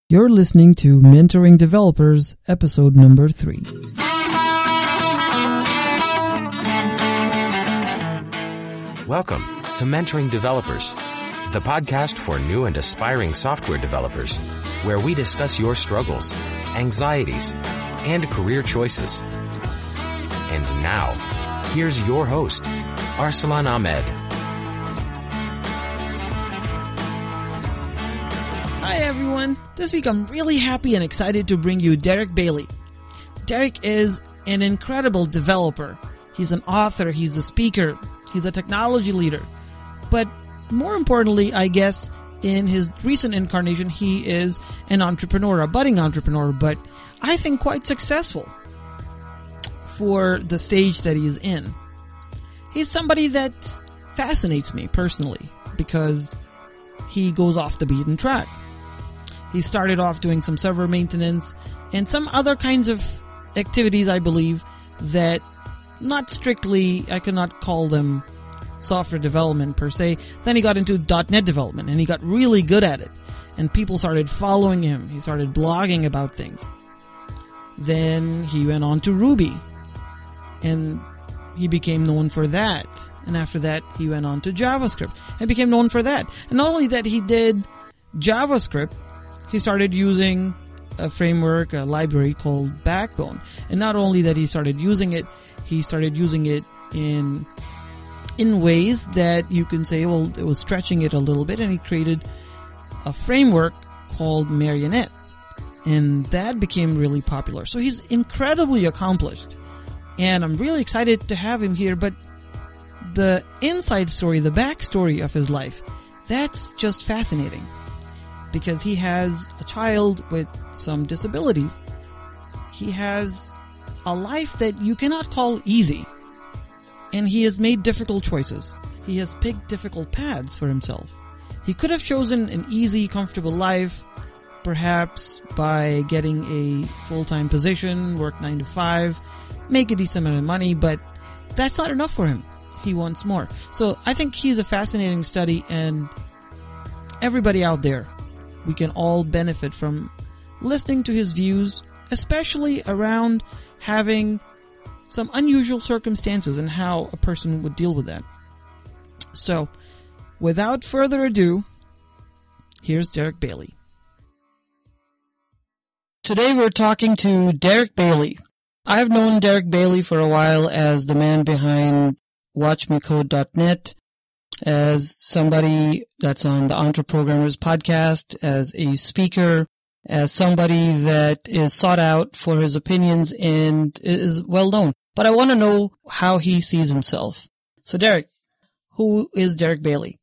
You're listening to Mentoring Developers, episode number 3. Welcome to Mentoring Developers, the podcast for new and aspiring software developers, where we discuss your struggles, anxieties, and career choices. And now, here's your host, Arsalan Ahmed. Hi everyone, this week I'm really happy and excited to bring you Derek Bailey. Derek is an incredible developer. He's an author, he's a speaker, he's a technology leader. But more importantly, I guess, in his recent incarnation, he is an entrepreneur, a budding entrepreneur, but I think quite successful for the stage that he is in. He's somebody that fascinates me personally because he goes off the beaten track. He started off doing some server maintenance and some other kinds of activities, I believe, that not strictly, I cannot call them software development per se. Then he got into .NET development and he got really good at it. And people started following him. He started blogging about things. Then he went on to Ruby. And he became known for that. And after that, he went on to JavaScript and became known for that. And not only that he did JavaScript, he started using a framework, a library called Backbone. And not only that he started using it in ways that you can say, well, it was stretching it a little bit, and he created a framework called Marionette. And that became really popular. So he's incredibly accomplished. And I'm really excited to have him here, but the inside story, the backstory of his life, that's just fascinating. Because he has a child with some disabilities. He has a life that you cannot call easy. And he has made difficult choices. He has picked difficult paths for himself. He could have chosen an easy, comfortable life, perhaps by getting a full-time position, work 9 to 5, make a decent amount of money, but that's not enough for him. He wants more. So I think he's a fascinating study, and everybody out there, we can all benefit from listening to his views, especially around having some unusual circumstances and how a person would deal with that. So, without further ado, here's Derek Bailey. Today we're talking to Derek Bailey. I've known Derek Bailey for a while as the man behind WatchMeCode.net, as somebody that's on the Entreprogrammers podcast, as a speaker, as somebody that is sought out for his opinions and is well known. But I want to know how he sees himself. So Derek, who is Derek Bailey?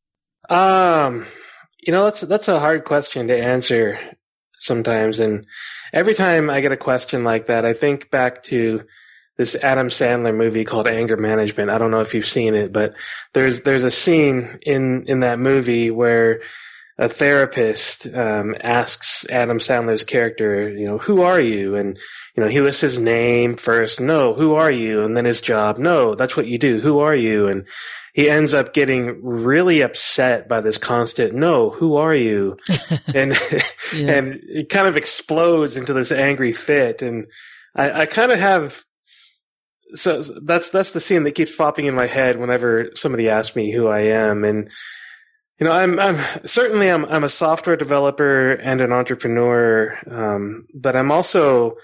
That's a hard question to answer sometimes. And every time I get a question like that, I think back to this Adam Sandler movie called Anger Management. I don't know if you've seen it, but there's a scene in that movie where a therapist asks Adam Sandler's character, who are you? And he lists his name first. No, who are you? And then his job. No, that's what you do. Who are you? And he ends up getting really upset by this constant, no, who are you? And yeah. And it kind of explodes into this angry fit. And I kind of have. So that's the scene that keeps popping in my head whenever somebody asks me who I am. And, I'm a software developer and an entrepreneur. But I'm also,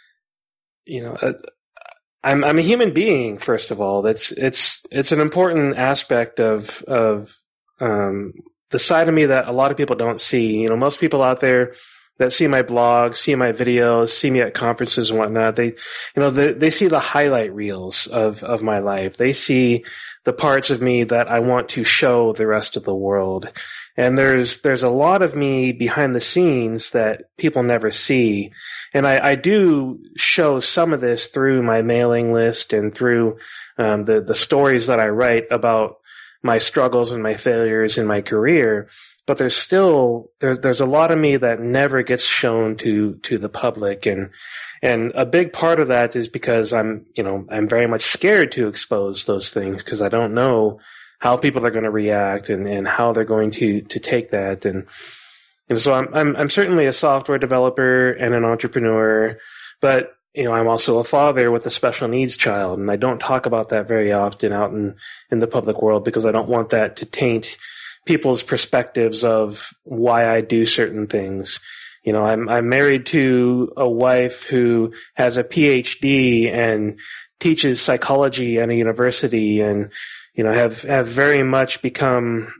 I'm a human being, first of all. It's an important aspect of the side of me that a lot of people don't see. Most people out there that see my blog, see my videos, see me at conferences and whatnot, they see the highlight reels of my life. They see the parts of me that I want to show the rest of the world. And there's a lot of me behind the scenes that people never see. And I do show some of this through my mailing list and through the stories that I write about my struggles and my failures in my career. But there's a lot of me that never gets shown to the public. And a big part of that is because I'm very much scared to expose those things because I don't know how people are going to react and how they're going to take that. And so I'm certainly a software developer and an entrepreneur, but I'm also a father with a special needs child, and I don't talk about that very often out in the public world because I don't want that to taint people's perspectives of why I do certain things. I'm married to a wife who has a PhD and teaches psychology at a university, and have very much become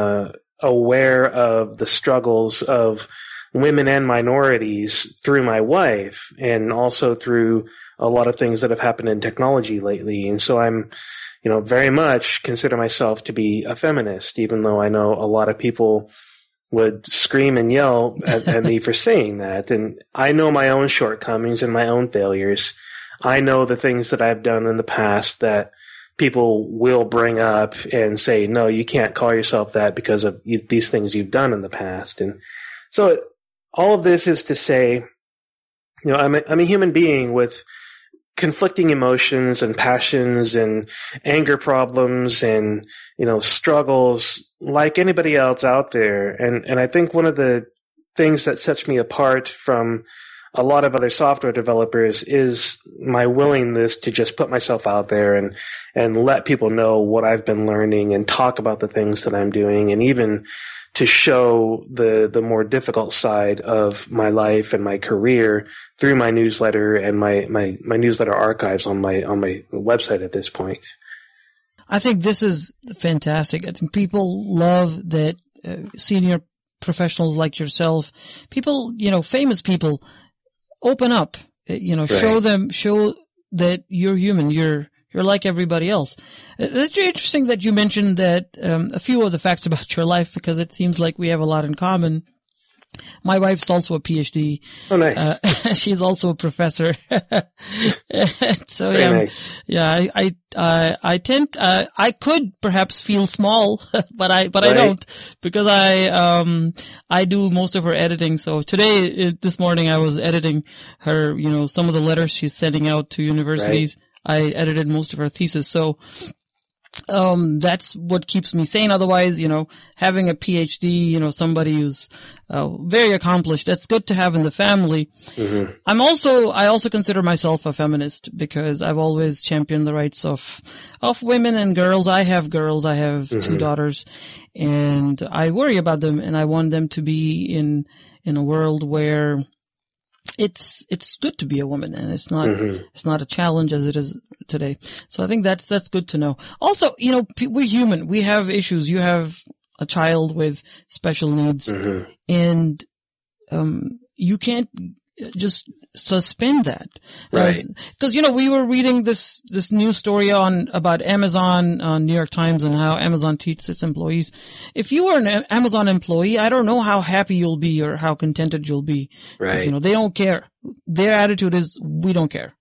aware of the struggles of women and minorities through my wife, and also through a lot of things that have happened in technology lately. And so I'm, very much consider myself to be a feminist, even though I know a lot of people would scream and yell at me for saying that. And I know my own shortcomings and my own failures. I know the things that I've done in the past that people will bring up and say, no, you can't call yourself that because of these things you've done in the past. And so all of this is to say, I'm a human being with conflicting emotions and passions and anger problems and, struggles like anybody else out there. And I think one of the things that sets me apart from a lot of other software developers is my willingness to just put myself out there and let people know what I've been learning and talk about the things that I'm doing, and even to show the more difficult side of my life and my career through my newsletter and my newsletter archives on my website at this point. I think this is fantastic. I think people love that senior professionals like yourself, people, famous people, open up, Right. show that you're human, you're like everybody else. It's interesting that you mentioned that a few of the facts about your life, because it seems like we have a lot in common. My wife's also a PhD. Oh, nice. She's also a professor. So Very nice. Yeah, I tend, I could perhaps feel small, but I Right. don't, because I do most of her editing. So this morning I was editing her, some of the letters she's sending out to universities. Right. I edited most of her thesis. So, that's what keeps me sane. Otherwise, having a PhD, somebody who's very accomplished, that's good to have in the family. Mm-hmm. I also consider myself a feminist because I've always championed the rights of women and girls. I have girls. I have mm-hmm. 2 daughters, and I worry about them, and I want them to be in a world where it's good to be a woman, and it's not a challenge as it is today. So I think that's good to know. Also, we're human. We have issues. You have a child with special needs, mm-hmm. and you can't just suspend that. Right. Because, we were reading this news story about Amazon on New York Times and how Amazon treats its employees. If you were an Amazon employee, I don't know how happy you'll be or how contented you'll be. Right. They don't care. Their attitude is, we don't care.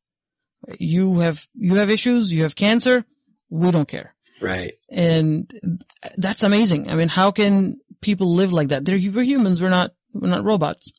You have issues, you have cancer, we don't care. Right. And that's amazing. I mean, how can people live like that? We're humans, we're not robots.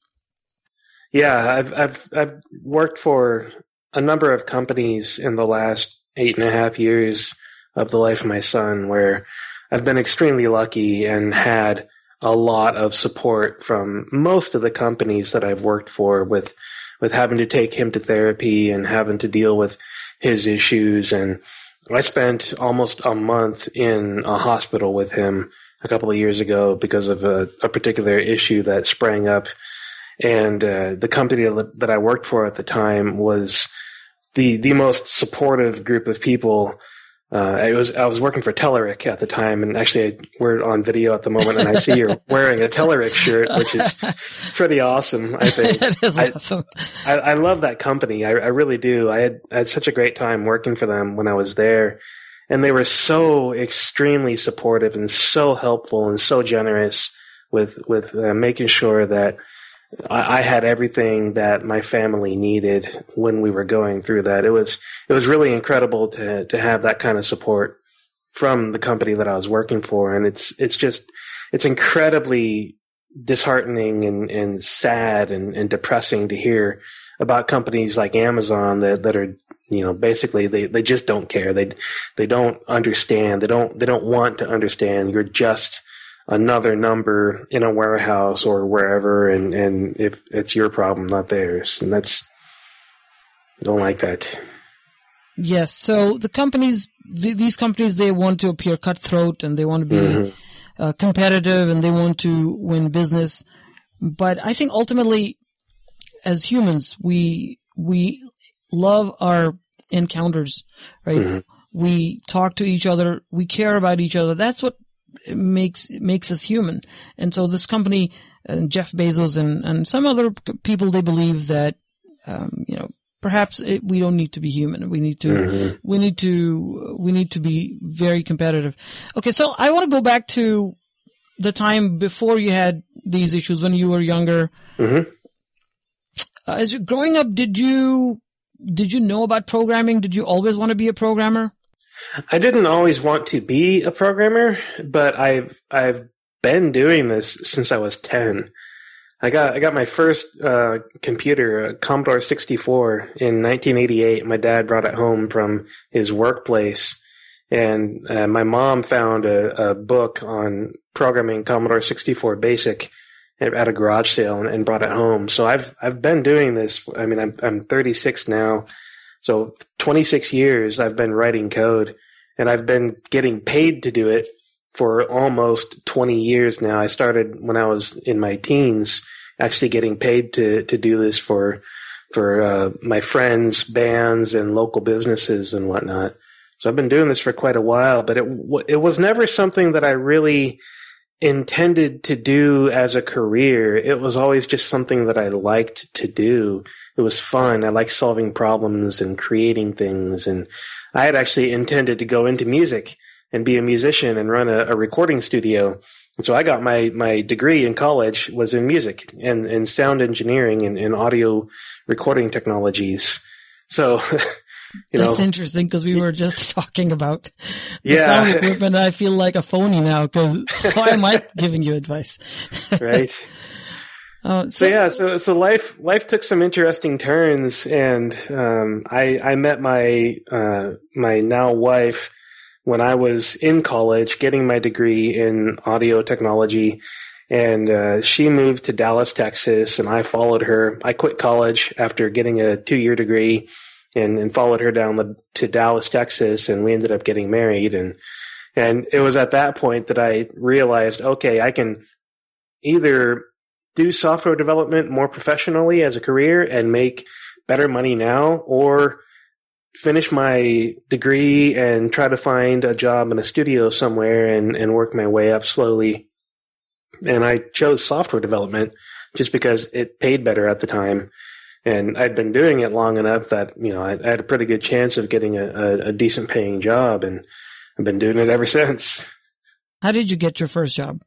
Yeah, I've worked for a number of companies in the last 8.5 years of the life of my son, where I've been extremely lucky and had a lot of support from most of the companies that I've worked for with having to take him to therapy and having to deal with his issues. And I spent almost a month in a hospital with him a couple of years ago because of a particular issue that sprang up. And the company that I worked for at the time was the most supportive group of people. I was working for Telerik at the time, and actually we're on video at the moment, and I see you're wearing a Telerik shirt, which is pretty awesome, I think. It is awesome. I love that company. I really do. I had such a great time working for them when I was there, and they were so extremely supportive and so helpful and so generous with making sure that I had everything that my family needed when we were going through that. It was really incredible to have that kind of support from the company that I was working for. And it's incredibly disheartening and sad and depressing to hear about companies like Amazon that are, basically they just don't care. They don't understand. They don't want to understand. You're just another number in a warehouse or wherever, and if it's your problem, not theirs. And I don't like that. Yes. So the companies, these companies, they want to appear cutthroat and they want to be competitive and they want to win business. But I think ultimately, as humans, we love our encounters, right? Mm-hmm. We talk to each other. We care about each other. That's what makes us human. And so this company, Jeff Bezos and some other people, they believe that, perhaps we don't need to be human. We need to, we need to be very competitive. Okay. So I want to go back to the time before you had these issues, when you were younger. Mm-hmm. As you're growing up, did you know about programming? Did you always want to be a programmer? I didn't always want to be a programmer, but I've been doing this since I was 10. I got my first computer, a Commodore 64, in 1988. My dad brought it home from his workplace, and my mom found a book on programming Commodore 64 Basic at a garage sale and brought it home. So I've been doing this. I mean, I'm 36 now. So 26 years I've been writing code, and I've been getting paid to do it for almost 20 years now. I started when I was in my teens, actually getting paid to do this for my friends, bands, and local businesses and whatnot. So I've been doing this for quite a while, but it was never something that I really intended to do as a career. It was always just something that I liked to do. It was fun. I like solving problems and creating things. And I had actually intended to go into music and be a musician and run a recording studio. And so I got my degree in college was in music and sound engineering and audio recording technologies. So, That's interesting because we were just talking about the sound equipment. I feel like a phony now because why am I giving you advice? Right. So life took some interesting turns, and I met my now wife when I was in college, getting my degree in audio technology, and she moved to Dallas, Texas, and I followed her. I quit college after getting a 2-year degree, and followed her down to Dallas, Texas, and we ended up getting married, and it was at that point that I realized, okay, I can either do software development more professionally as a career and make better money now, or finish my degree and try to find a job in a studio somewhere and work my way up slowly. And I chose software development just because it paid better at the time. And I'd been doing it long enough that, I had a pretty good chance of getting a decent paying job, and I've been doing it ever since. How did you get your first job?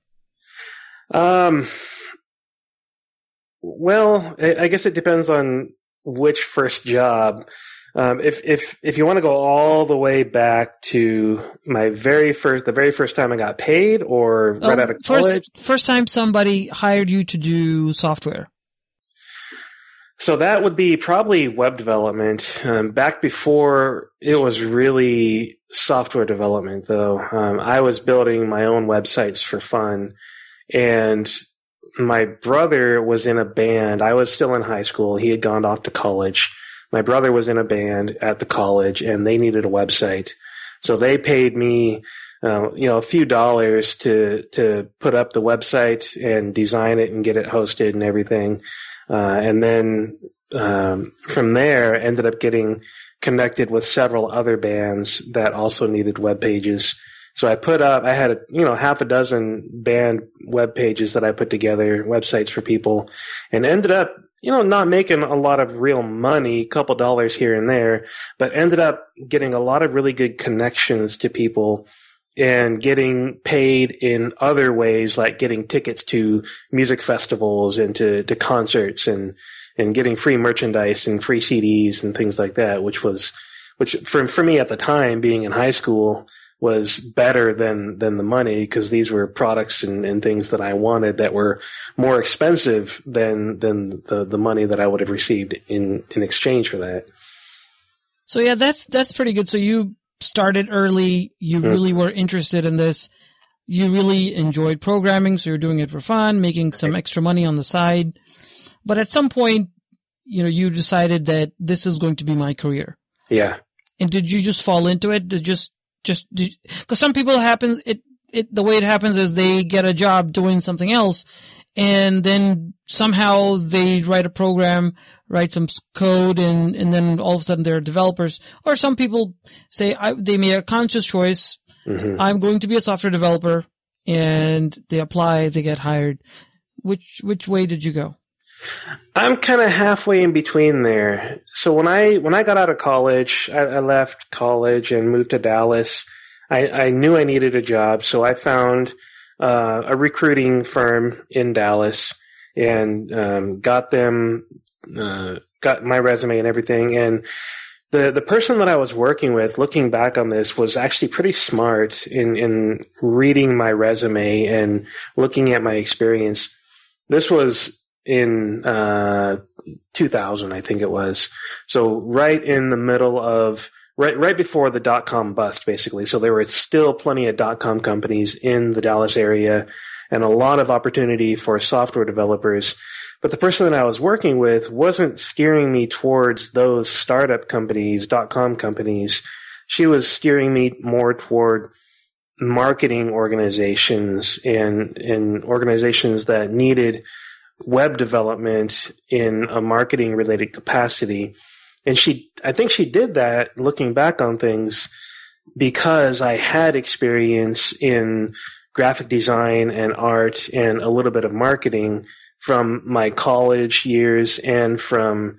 Well, I guess it depends on which first job. If you want to go all the way back to the very first time I got paid, or right out of college. First time somebody hired you to do software. So that would be probably web development. Back before it was really software development, though. I was building my own websites for fun, and my brother was in a band. I was still in high school. He had gone off to college. My brother was in a band at the college, and they needed a website. So they paid me, a few dollars to put up the website and design it and get it hosted and everything. And then from there, ended up getting connected with several other bands that also needed web pages. So I had half a dozen band web pages that I put together, websites for people, and ended up, not making a lot of real money, a couple dollars here and there, but ended up getting a lot of really good connections to people and getting paid in other ways, like getting tickets to music festivals and to concerts and getting free merchandise and free CDs and things like that, which for me at the time, being in high school, was better than the money, because these were products and things that I wanted that were more expensive than the money that I would have received in exchange for that. So yeah, that's pretty good. So you started early. You really were interested in this. you really enjoyed programming, so you're doing it for fun, making some extra money on the side. But at some point, you decided that this is going to be my career. Yeah. And did you just fall into it? Because some people the way it happens is they get a job doing something else, and then somehow they write a program, write some code, and then all of a sudden they're developers. Or some people say they made a conscious choice. Mm-hmm. I'm going to be a software developer, and they apply, they get hired. Which way did you go? I'm kind of halfway in between there. So when I got out of college, I left college and moved to Dallas. I knew I needed a job, so I found a recruiting firm in Dallas and got my resume and everything. And the person that I was working with, looking back on this, was actually pretty smart in reading my resume and looking at my experience. This was in 2000, I think it was. So right in the middle of right before the .com bust, basically. So there were still plenty of .com companies in the Dallas area and a lot of opportunity for software developers. But the person that I was working with wasn't steering me towards those startup companies, .com companies. She was steering me more toward marketing organizations and organizations that needed web development in a marketing related capacity. And I think she did that, looking back on things, because I had experience in graphic design and art and a little bit of marketing from my college years and from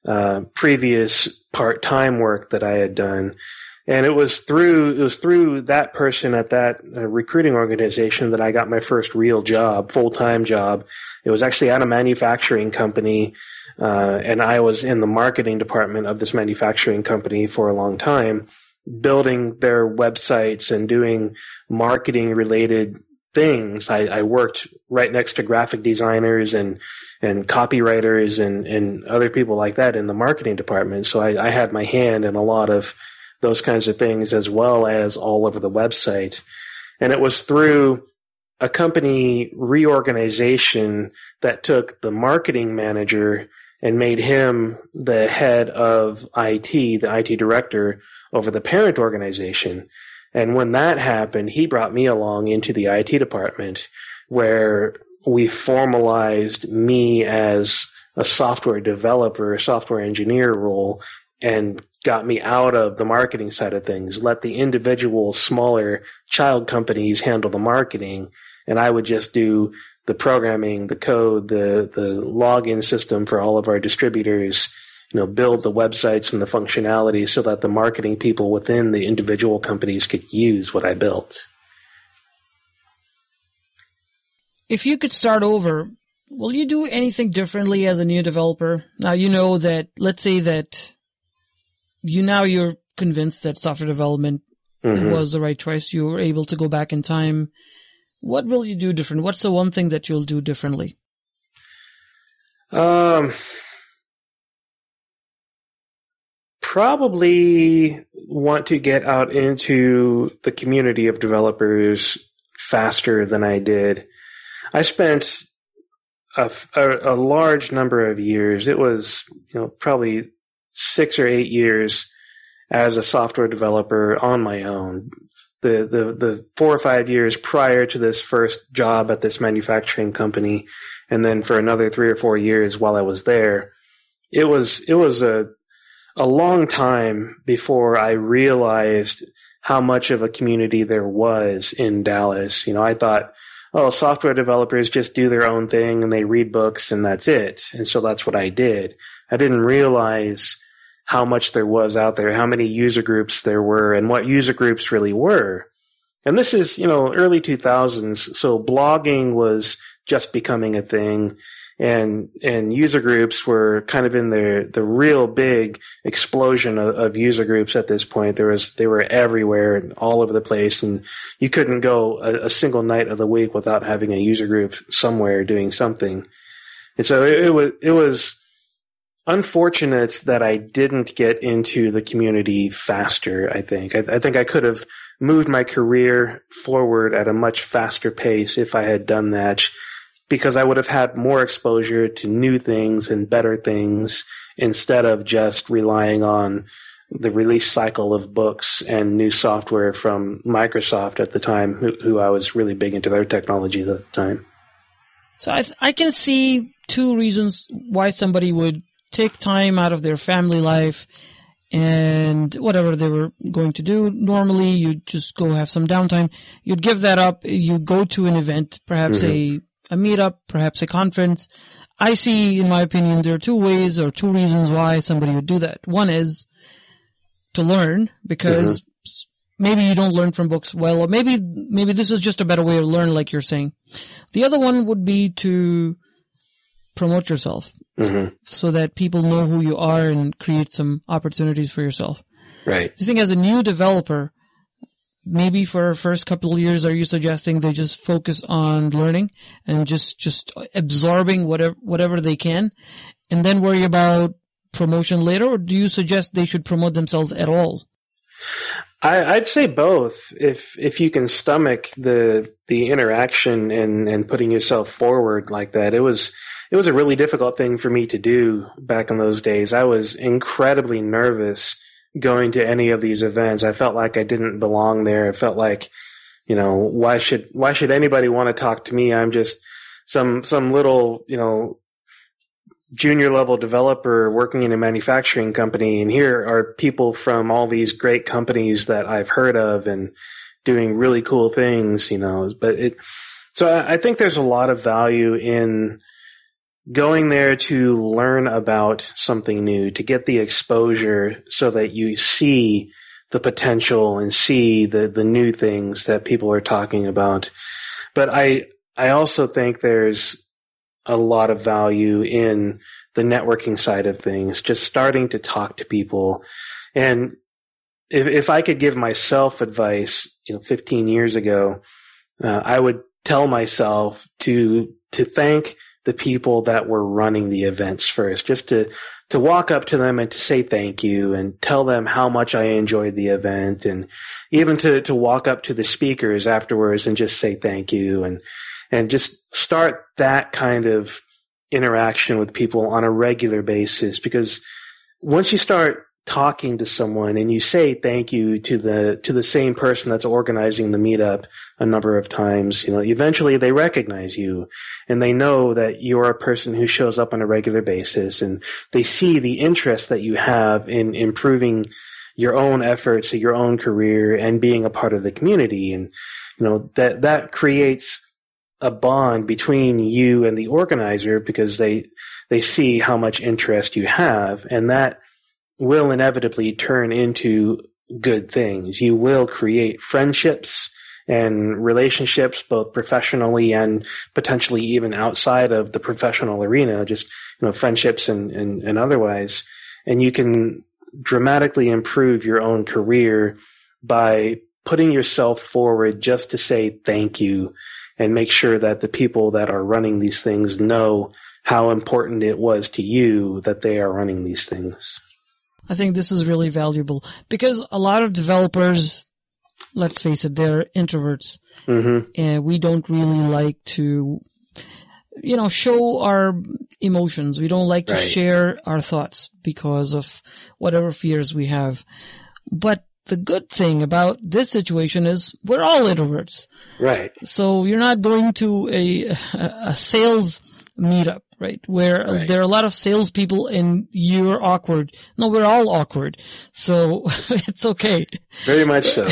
previous part-time work that I had done. And it was through that person at that recruiting organization that I got my first real job, full-time job. It was actually at a manufacturing company, and I was in the marketing department of this manufacturing company for a long time, building their websites and doing marketing-related things. I worked right next to graphic designers and copywriters and other people like that in the marketing department. So I had my hand in a lot of those kinds of things, as well as all over the website. And it was through a company reorganization that took the marketing manager and made him the head of IT, the IT director over the parent organization. And when that happened, he brought me along into the IT department, where we formalized me as a software developer, a software engineer role, and got me out of the marketing side of things, let the individual smaller child companies handle the marketing, and I would just do the programming, the code, the login system for all of our distributors, build the websites and the functionality so that the marketing people within the individual companies could use what I built. If you could start over, will you do anything differently as a new developer? Now, you know that, let's say that you're convinced that software development was the right choice. You were able to go back in time. What will you do different? What's the one thing that you'll do differently? Probably want to get out into the community of developers faster than I did. I spent a large number of years. It was, probably 6 or 8 years as a software developer on my own. The 4 or 5 years prior to this first job at this manufacturing company, and then for another 3 or 4 years while I was there, it was a long time before I realized how much of a community there was in Dallas. I thought, software developers just do their own thing and they read books and that's it. And so that's what I did. I didn't realize how much there was out there, how many user groups there were, and what user groups really were. And this is, early 2000s, so blogging was just becoming a thing, and user groups were kind of in the real big explosion of user groups at this point. They were everywhere and all over the place, and you couldn't go a single night of the week without having a user group somewhere doing something. And so it was unfortunate that I didn't get into the community faster, I think. I think I could have moved my career forward at a much faster pace if I had done that, because I would have had more exposure to new things and better things instead of just relying on the release cycle of books and new software from Microsoft at the time, who I was really big into their technologies at the time. So I can see two reasons why somebody would take time out of their family life and whatever they were going to do. Normally, you'd just go have some downtime. You'd give that up. You go to an event, perhaps a meetup, perhaps a conference. I see, in my opinion, there are two ways or two reasons why somebody would do that. One is to learn, because maybe you don't learn from books well, or maybe this is just a better way to learn, like you're saying. The other one would be to promote yourself so that people know who you are and create some opportunities for yourself. Right. I think as a new developer, maybe for the first couple of years, are you suggesting they just focus on learning and just absorbing whatever they can and then worry about promotion later? Or do you suggest they should promote themselves at all? I'd say both. If you can stomach the interaction and putting yourself forward like that. It was a really difficult thing for me to do back in those days. I was incredibly nervous going to any of these events. I felt like I didn't belong there. I felt like, why should anybody want to talk to me? I'm just some little, junior level developer working in a manufacturing company, and here are people from all these great companies that I've heard of and doing really cool things, so I think there's a lot of value in going there to learn about something new, to get the exposure so that you see the potential and see the new things that people are talking about. But I also think there's a lot of value in the networking side of things, just starting to talk to people. And if I could give myself advice, 15 years ago, I would tell myself to thank the people that were running the events first, just to walk up to them and to say thank you and tell them how much I enjoyed the event, and even to walk up to the speakers afterwards and just say thank you and just start that kind of interaction with people on a regular basis. Because once you start talking to someone and you say thank you to the same person that's organizing the meetup a number of times, eventually they recognize you and they know that you're a person who shows up on a regular basis, and they see the interest that you have in improving your own efforts, your own career, and being a part of the community. And, that creates a bond between you and the organizer, because they see how much interest you have, and that will inevitably turn into good things. You will create friendships and relationships, both professionally and potentially even outside of the professional arena, just, friendships and otherwise. And you can dramatically improve your own career by putting yourself forward just to say thank you and make sure that the people that are running these things know how important it was to you that they are running these things. I think this is really valuable, because a lot of developers, let's face it, they're introverts. And we don't really like to, show our emotions. We don't like to share our thoughts because of whatever fears we have. But the good thing about this situation is we're all introverts. Right. So you're not going to a sales meetup, right? Where there are a lot of salespeople and you're awkward. No, we're all awkward. So it's okay. Very much so.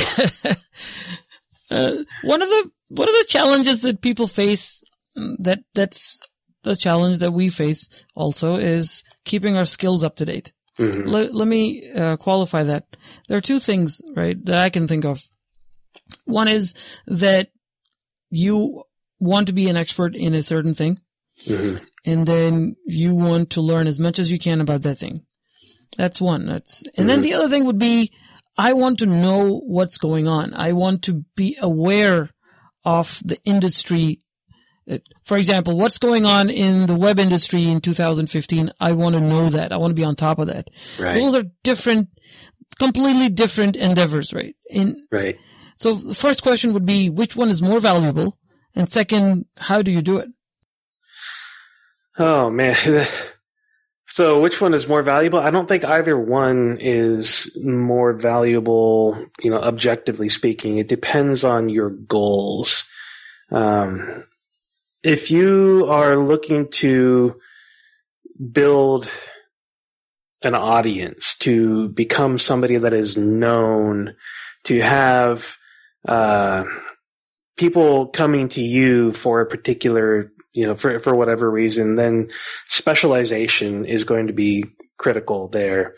One of the challenges that people face, that's the challenge that we face also, is keeping our skills up to date. Let me qualify that. There are two things, right, that I can think of. One is that you want to be an expert in a certain thing, and then you want to learn as much as you can about that thing. That's one. And then the other thing would be, I want to know what's going on. I want to be aware of the industry. For example, what's going on in the web industry in 2015, I want to know that. I want to be on top of that. Right. Those are completely different endeavors, right? Right. So the first question would be, which one is more valuable? And second, how do you do it? Oh, man. So which one is more valuable? I don't think either one is more valuable, objectively speaking. It depends on your goals. If you are looking to build an audience, to become somebody that is known, to have people coming to you for a particular, for whatever reason, then specialization is going to be critical there.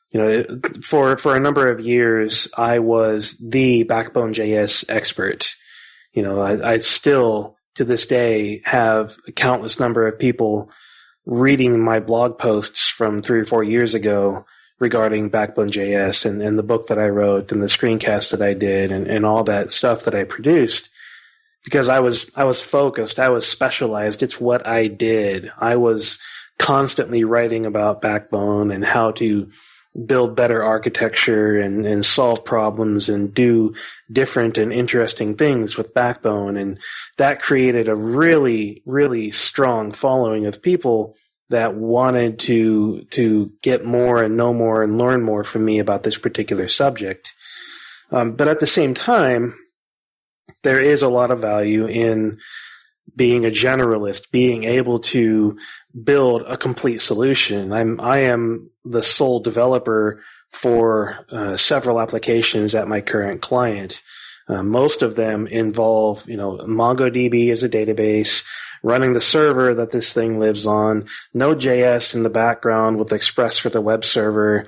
For a number of years, I was the Backbone.js expert. I still, to this day, have a countless number of people reading my blog posts from 3 or 4 years ago regarding Backbone.js and the book that I wrote and the screencast that I did and all that stuff that I produced, because I was focused, I was specialized. It's what I did. I was constantly writing about Backbone and how to build better architecture and solve problems and do different and interesting things with Backbone. And that created a really, really strong following of people that wanted to get more and know more and learn more from me about this particular subject. But at the same time, there is a lot of value in being a generalist, being able to build a complete solution. I am the sole developer for several applications at my current client. Most of them involve, MongoDB as a database, running the server that this thing lives on, Node.js in the background with Express for the web server,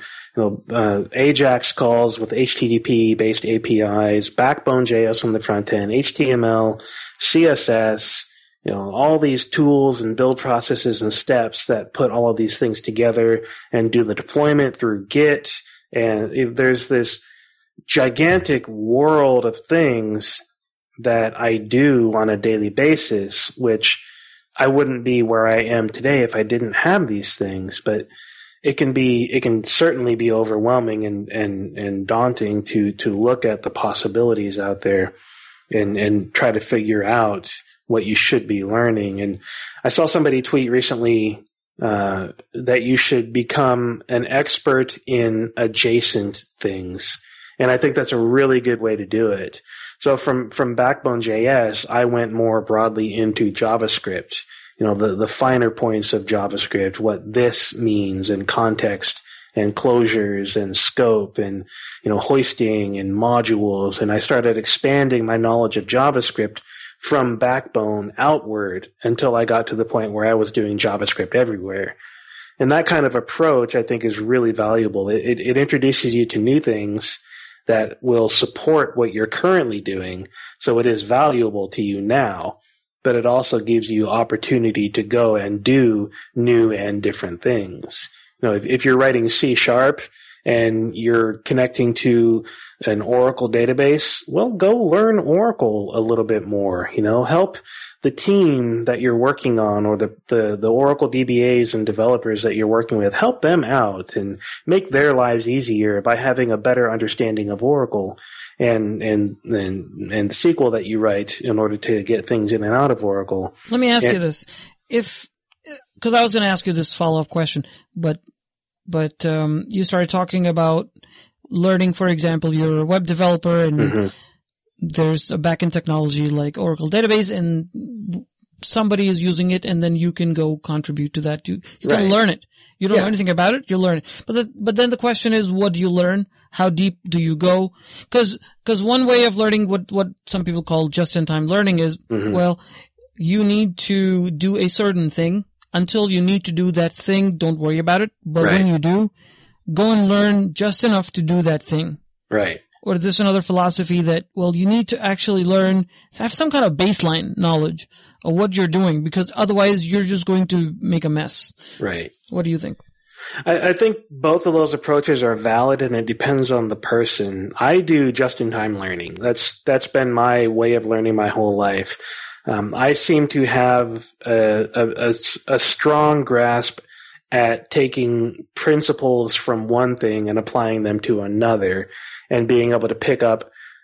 Ajax calls with HTTP-based APIs, Backbone.js on the front end, HTML, CSS, all these tools and build processes and steps that put all of these things together and do the deployment through Git. And there's this gigantic world of things that I do on a daily basis, which I wouldn't be where I am today if I didn't have these things. But it can certainly be overwhelming and daunting to look at the possibilities out there and try to figure out what you should be learning. And I saw somebody tweet recently that you should become an expert in adjacent things. And I think that's a really good way to do it. So from Backbone.js, I went more broadly into JavaScript, the finer points of JavaScript, what this means in context and closures and scope and, hoisting and modules. And I started expanding my knowledge of JavaScript from Backbone outward until I got to the point where I was doing JavaScript everywhere. And that kind of approach, I think, is really valuable. It introduces you to new things that will support what you're currently doing. So it is valuable to you now, but it also gives you opportunity to go and do new and different things. If you're writing C# and you're connecting to an Oracle database, well, go learn Oracle a little bit more. Help the team that you're working on or the Oracle DBAs and developers that you're working with, help them out and make their lives easier by having a better understanding of Oracle and SQL that you write in order to get things in and out of Oracle. Let me ask you this. Because I was going to ask you this follow-up question, but you started talking about learning, for example, you're a web developer and there's a backend technology like Oracle database and somebody is using it and then you can go contribute to that. You can learn it. You don't know anything about it, you learn it. But then the question is, what do you learn? How deep do you go? Cause one way of learning what some people call just-in-time learning is, well, you need to do a certain thing. Until you need to do that thing, don't worry about it. But when you do, go and learn just enough to do that thing. Right. Or is this another philosophy that, well, you need to actually learn, have some kind of baseline knowledge of what you're doing, because otherwise you're just going to make a mess. Right. What do you think? I think both of those approaches are valid, and it depends on the person. I do just-in-time learning. That's been my way of learning my whole life. I seem to have a strong grasp at taking principles from one thing and applying them to another and being able to pick up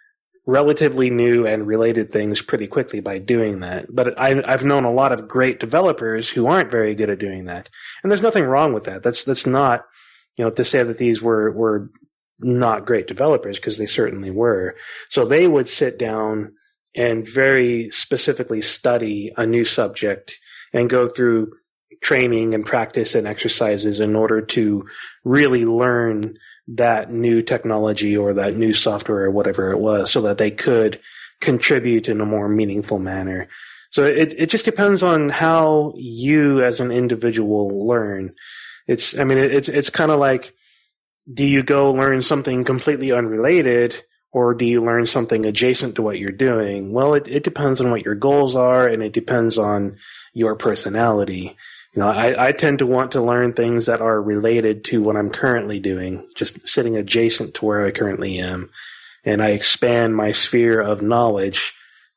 relatively new and related things pretty quickly by doing that. But I've known a lot of great developers who aren't very good at doing that. And there's nothing wrong with that. That's not, to say that these were not great developers, because they certainly were. So they would sit down and very specifically study a new subject and go through training and practice and exercises in order to really learn that new technology or that new software or whatever it was, so that they could contribute in a more meaningful manner. So it just depends on how you as an individual learn. It's kind of like, do you go learn something completely unrelated, or do you learn something adjacent to what you're doing? Well, it depends on what your goals are, and it depends on your personality. I tend to want to learn things that are related to what I'm currently doing, just sitting adjacent to where I currently am. And I expand my sphere of knowledge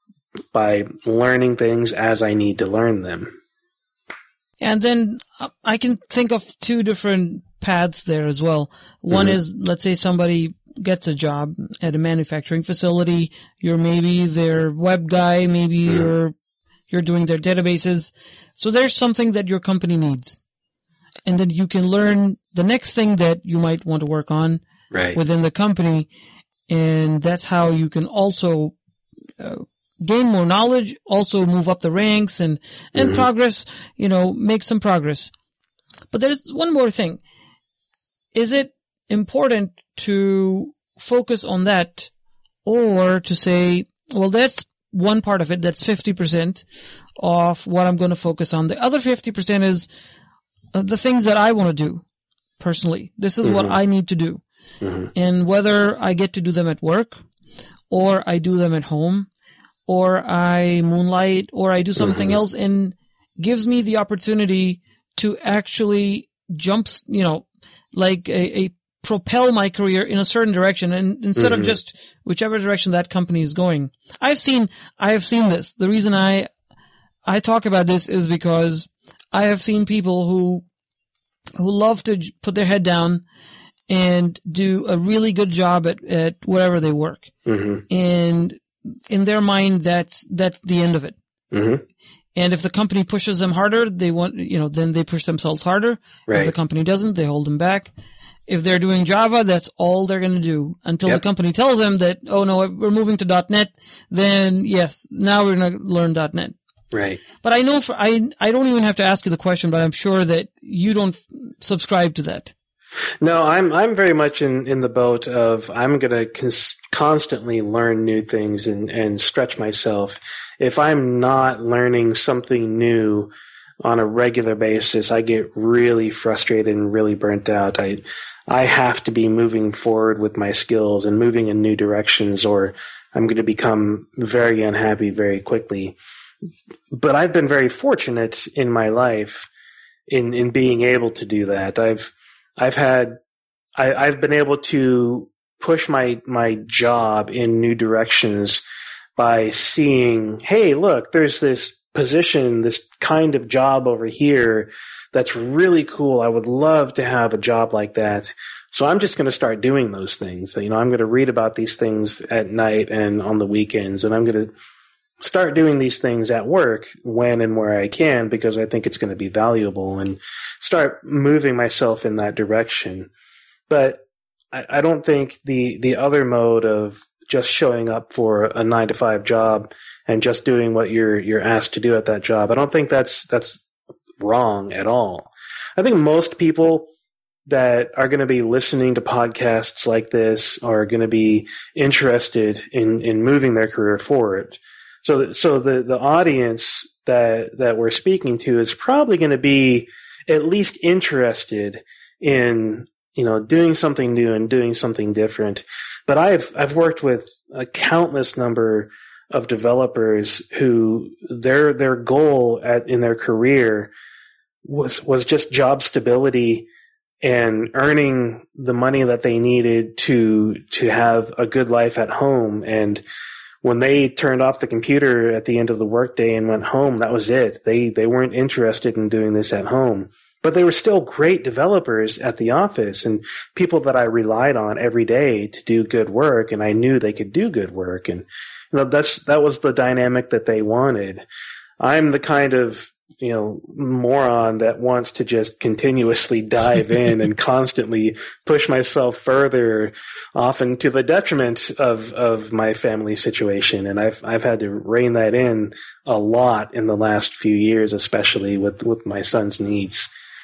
by learning things as I need to learn them. And then I can think of two different paths there as well. One is, let's say somebody gets a job at a manufacturing facility. You're maybe their web guy, maybe you're doing their databases. So there's something that your company needs. And then you can learn the next thing that you might want to work on within the company. And that's how you can also gain more knowledge, also move up the ranks and progress, make some progress. But there's one more thing. Is it important to focus on that, or to say, well, that's one part of it, that's 50% of what I'm going to focus on. The other 50% is the things that I want to do personally. This is what I need to do. And whether I get to do them at work, or I do them at home, or I moonlight, or I do something else, and gives me the opportunity to actually jump, like a propel my career in a certain direction, and instead of just whichever direction that company is going. I have seen this. The reason I talk about this is because I have seen people who love to put their head down and do a really good job at wherever they work. And in their mind, that's the end of it. And if the company pushes them harder, then they push themselves harder. If the company doesn't, they hold them back. If they're doing Java, that's all they're going to do until the company tells them that, oh no, we're moving to .NET. Then yes, now we're going to learn .NET. Right. But I know I don't even have to ask you the question, but I'm sure that you don't subscribe to that. No, I'm very much in the boat of I'm going to constantly learn new things and stretch myself. If I'm not learning something new on a regular basis, I get really frustrated and really burnt out. I have to be moving forward with my skills and moving in new directions, or I'm going to become very unhappy very quickly. But I've been very fortunate in my life in being able to do that. I've been able to push my job in new directions by seeing, hey, look, there's this position, this kind of job over here that's really cool. I would love to have a job like that. So I'm just going to start doing those things. I'm going to read about these things at night and on the weekends, and I'm going to start doing these things at work when and where I can, because I think it's going to be valuable, and start moving myself in that direction. But I don't think the other mode of just showing up for a 9-to-5 job and just doing what you're asked to do at that job, I don't think that's wrong at all. I think most people that are going to be listening to podcasts like this are going to be interested in moving their career forward. So the audience that we're speaking to is probably going to be at least interested in, doing something new and doing something different. But I've worked with a countless number of developers who their goal in their career was just job stability and earning the money that they needed to have a good life at home. And when they turned off the computer at the end of the workday and went home, that was it. They weren't interested in doing this at home. but they were still great developers at the office and people that I relied on every day to do good work. And I knew they could do good work. And, that was the dynamic that they wanted. I'm the kind of, moron that wants to just continuously dive in and constantly push myself further, often to the detriment of my family situation. And I've had to rein that in a lot in the last few years, especially with my son's needs.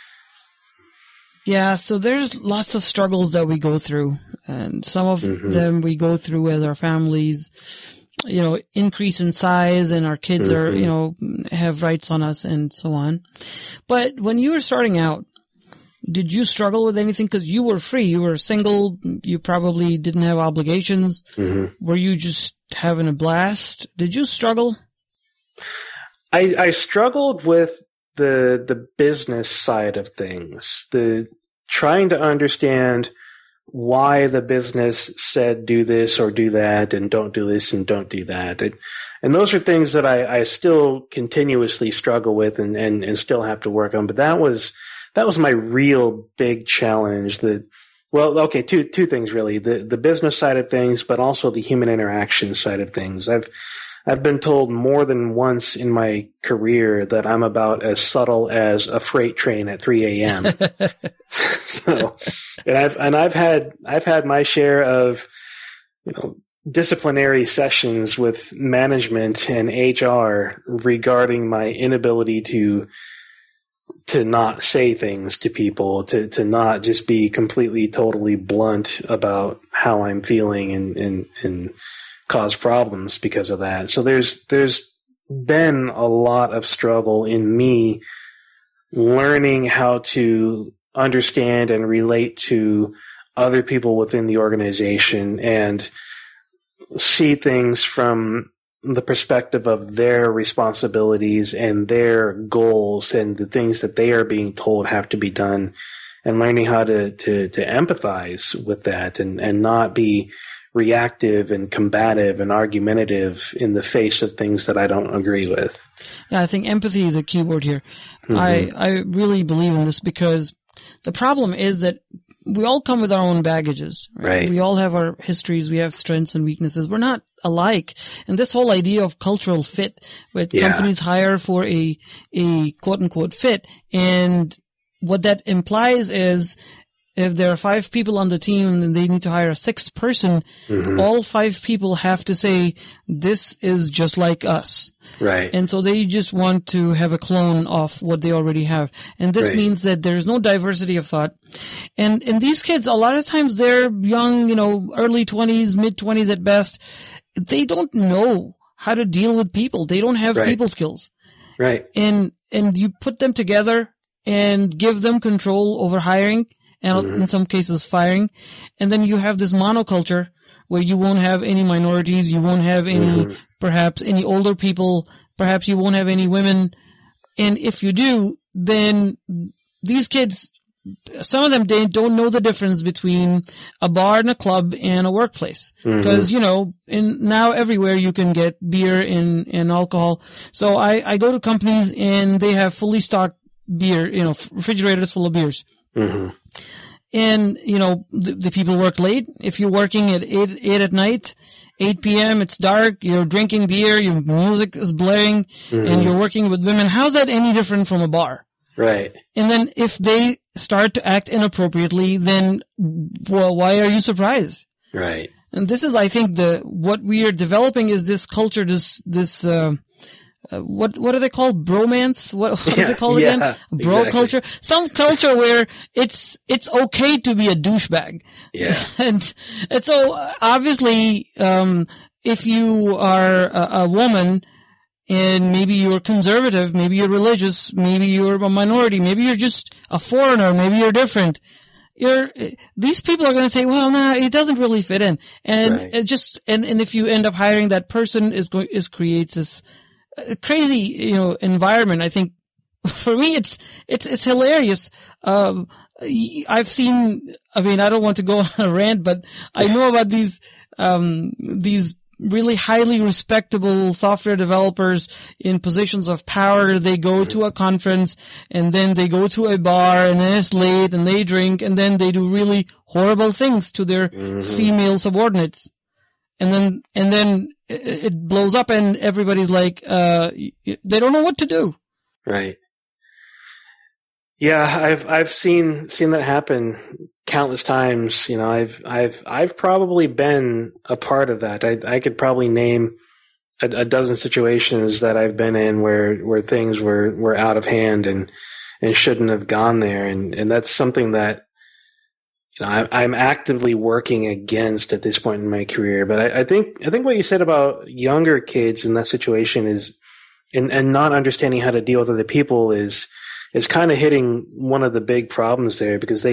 Yeah, so there's lots of struggles that we go through, and some of them we go through as our families, increase in size, and our kids are, have rights on us and so on. But when you were starting out, did you struggle with anything? Because you were free, you were single, you probably didn't have obligations. Were you just having a blast? Did you struggle? I struggled with the business side of things, the trying to understand why the business said do this or do that and don't do this and don't do that. And those are things that I still continuously struggle with and still have to work on. But that was my real big challenge. Two things really, the business side of things, but also the human interaction side of things. I've been told more than once in my career that I'm about as subtle as a freight train at 3 a.m. So, and I've had my share of, disciplinary sessions with management and HR regarding my inability to not say things to people, to not just be completely, totally blunt about how I'm feeling and cause problems because of that. So there's been a lot of struggle in me learning how to understand and relate to other people within the organization and see things from the perspective of their responsibilities and their goals and the things that they are being told have to be done, and learning how to empathize with that and not be reactive and combative and argumentative in the face of things that I don't agree with. Yeah, I think empathy is a key word here. I really believe in this because the problem is that we all come with our own baggages, right? We all have our histories, we have strengths and weaknesses. We're not alike. And this whole idea of cultural fit, where companies hire for a quote unquote fit, and what that implies is if there are 5 people on the team and they need to hire a 6th person, all 5 people have to say, this is just like us. Right. And so they just want to have a clone of what they already have. And this means that there's no diversity of thought. And these kids, a lot of times they're young, early 20s, mid 20s at best. They don't know how to deal with people. They don't have people skills. Right. And you put them together and give them control over hiring, and in some cases firing. And then you have this monoculture where you won't have any minorities, you won't have any, perhaps any older people, perhaps you won't have any women. And if you do, then these kids, some of them, they don't know the difference between a bar and a club and a workplace. Because, now everywhere you can get beer and alcohol. So I go to companies and they have fully stocked beer, refrigerators full of beers. And, the people work late. If you're working at 8 at night, 8 p.m., it's dark, you're drinking beer, your music is blaring, and you're working with women. How's that any different from a bar? Right. And then if they start to act inappropriately, then, why are you surprised? Right. And this is, I think, what we are developing is this culture, what are they called? Bromance? What is it called again? Bro culture? Some culture where it's okay to be a douchebag. Yeah. And so obviously, if you are a woman and maybe you're conservative, maybe you're religious, maybe you're a minority, maybe you're just a foreigner, maybe you're different. These people are going to say, well, no, it doesn't really fit in. And and if you end up hiring that person, it creates this crazy, environment. I think for me, it's hilarious. I've seen, I don't want to go on a rant, but I know about these really highly respectable software developers in positions of power. They go to a conference and then they go to a bar and then it's late and they drink and then they do really horrible things to their female subordinates. And then it blows up and everybody's like, they don't know what to do. Right. Yeah, I've seen that happen countless times. You know, I've probably been a part of that. I could probably name a dozen situations that I've been in where things were out of hand and shouldn't have gone there. And that's something that, you know, I'm actively working against at this point in my career. But I think what you said about younger kids in that situation is, and not understanding how to deal with other people is kind of hitting one of the big problems there, because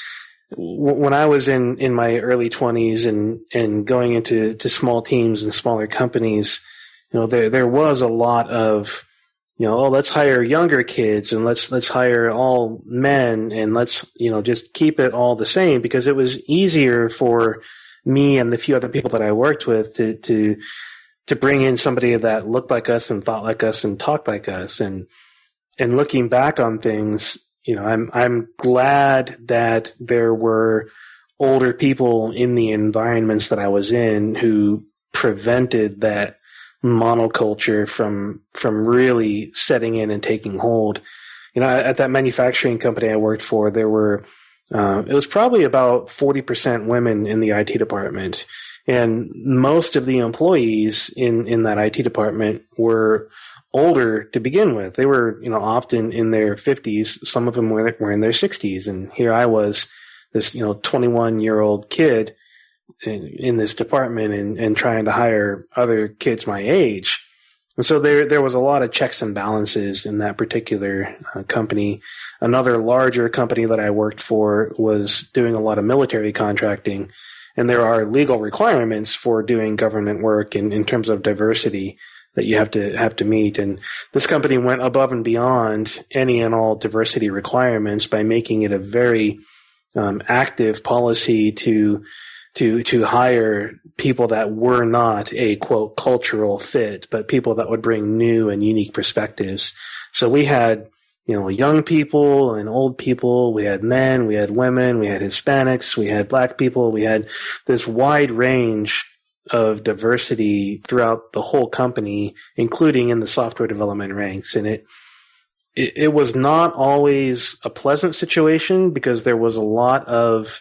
when I was in my early 20s and going into small teams and smaller companies, you know, there was a lot of, you know, let's hire younger kids and let's hire all men and let's, you know, just keep it all the same, because it was easier for me and the few other people that I worked with to bring in somebody that looked like us and thought like us and talked like us. And looking back on things, you know, I'm glad that there were older people in the environments that I was in who prevented that monoculture from really setting in and taking hold. You know, at that manufacturing company I worked for, there were it was probably about 40% women in the IT department, and most of the employees in that IT department were older to begin with. They were, you know, often in their 50s. Some of them were in their 60s. And here I was, this, you know, 21-year-old kid in this department and trying to hire other kids my age. And so there was a lot of checks and balances in that particular company. Another larger company that I worked for was doing a lot of military contracting. And there are legal requirements for doing government work in terms of diversity that you have to meet. And this company went above and beyond any and all diversity requirements by making it a very active policy to hire people that were not a, quote, cultural fit, but people that would bring new and unique perspectives. So we had, you know, young people and old people. We had men, we had women, we had Hispanics, we had black people. We had this wide range of diversity throughout the whole company, including in the software development ranks. And it was not always a pleasant situation, because there was a lot of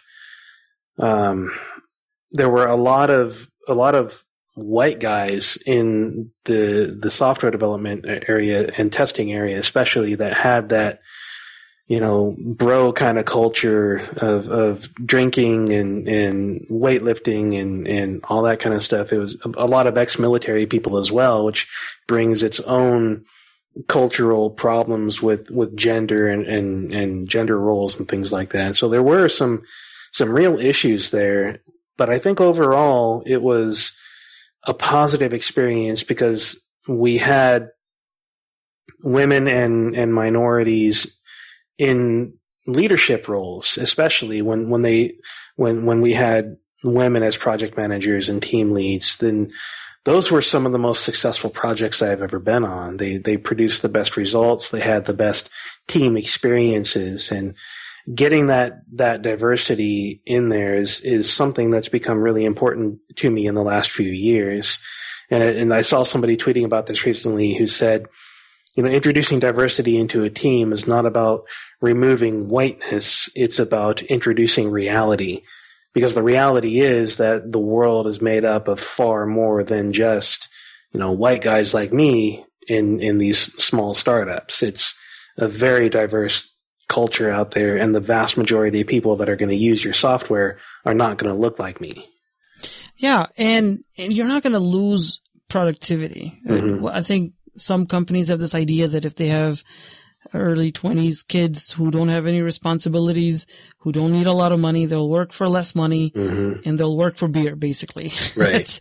white guys in the software development area and testing area, especially, that had that, you know, bro kind of culture of drinking and weightlifting and all that kind of stuff. It was a lot of ex-military people as well, which brings its own cultural problems with gender and gender roles and things like that. So there were some real issues there, but I think overall it was a positive experience, because we had women and minorities in leadership roles, especially when we had women as project managers and team leads. Then those were some of the most successful projects I've ever been on. They produced the best results. They had the best team experiences, and getting that diversity in there is something that's become really important to me in the last few years. And I saw somebody tweeting about this recently who said, you know, introducing diversity into a team is not about removing whiteness. It's about introducing reality, because the reality is that the world is made up of far more than just, you know, white guys like me in these small startups. It's a very diverse culture out there, and the vast majority of people that are going to use your software are not going to look like me. Yeah, and you're not going to lose productivity. Mm-hmm. I think some companies have this idea that if they have early 20s kids who don't have any responsibilities, who don't need a lot of money, they'll work for less money, mm-hmm. and they'll work for beer, basically. Right.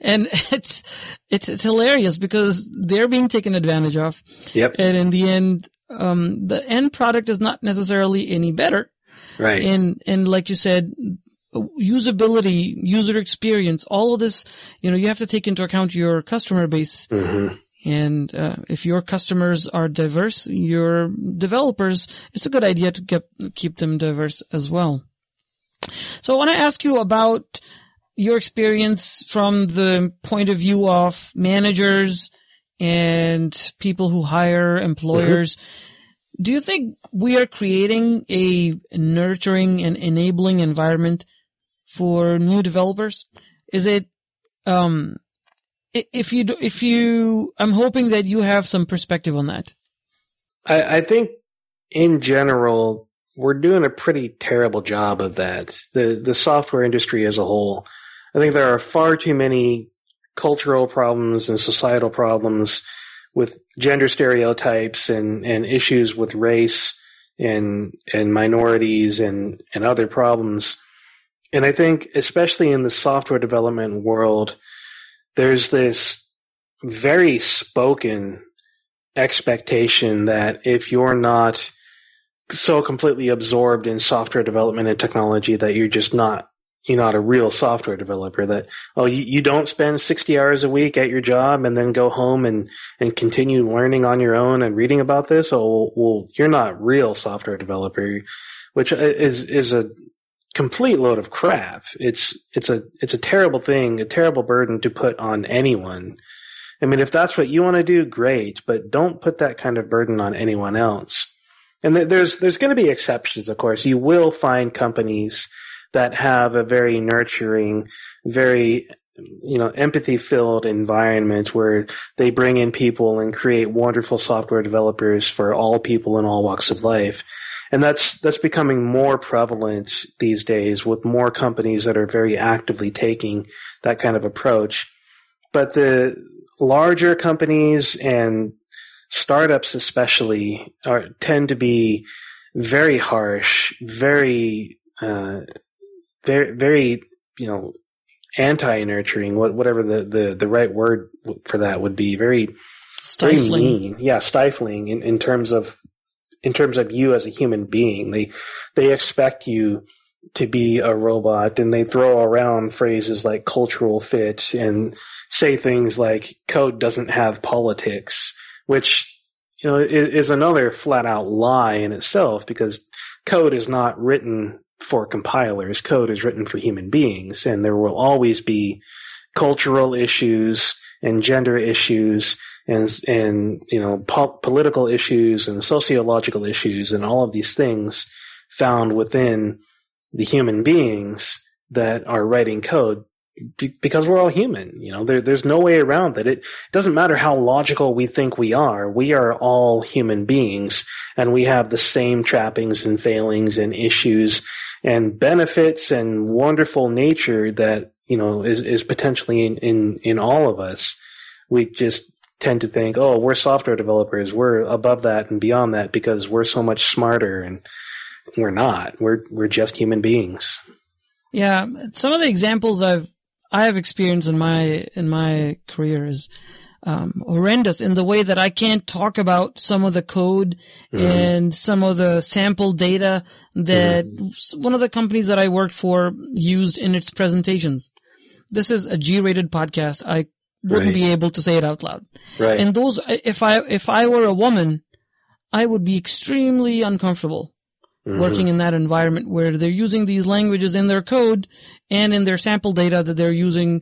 It's hilarious, because they're being taken advantage of. Yep. And in the end, the end product is not necessarily any better. Right. And like you said, usability, user experience, all of this, you have to take into account your customer base. Mm-hmm. And if your customers are diverse, your developers, it's a good idea to keep them diverse as well. So I want to ask you about your experience from the point of view of managers and people who hire employers. Mm-hmm. Do you think we are creating a nurturing and enabling environment for new developers? Is it, I'm hoping that you have some perspective on that. I think in general, we're doing a pretty terrible job of that. The software industry as a whole. I think there are far too many cultural problems and societal problems with gender stereotypes and issues with race and minorities and other problems. And I think especially in the software development world, there's this very spoken expectation that if you're not so completely absorbed in software development and technology that you're not a real software developer, that, you don't spend 60 hours a week at your job and then go home and continue learning on your own and reading about this. Well, you're not real software developer, which is a complete load of crap. It's a terrible thing, a terrible burden to put on anyone. I mean, if that's what you want to do, great, but don't put that kind of burden on anyone else. And there's going to be exceptions, of course. You will find companies that have a very nurturing, very, empathy-filled environment where they bring in people and create wonderful software developers for all people in all walks of life. And that's becoming more prevalent these days with more companies that are very actively taking that kind of approach. But the larger companies and startups especially tend to be very harsh, very anti-nurturing, whatever the right word for that would be. Very stifling. Very mean. Yeah, stifling in terms of you as a human being. They expect you to be a robot, and they throw around phrases like cultural fit and say things like code doesn't have politics, which is another flat out lie in itself, because code is not written for compilers. Code is written for human beings, and there will always be cultural issues and gender issues and political issues and sociological issues and all of these things found within the human beings that are writing code, because we're all human. There's no way around that. It doesn't matter how logical we think we are all human beings, and we have the same trappings and failings and issues and benefits and wonderful nature that, is potentially in all of us. We just tend to think, we're software developers, we're above that and beyond that because we're so much smarter, and we're not. We're just human beings. Yeah, some of the examples I have experienced in my career is horrendous in the way that I can't talk about some of the code and some of the sample data that one of the companies that I worked for used in its presentations. This is a G-rated podcast. I wouldn't be able to say it out loud. Right. And those, if I were a woman, I would be extremely uncomfortable working in that environment where they're using these languages in their code and in their sample data that they're using,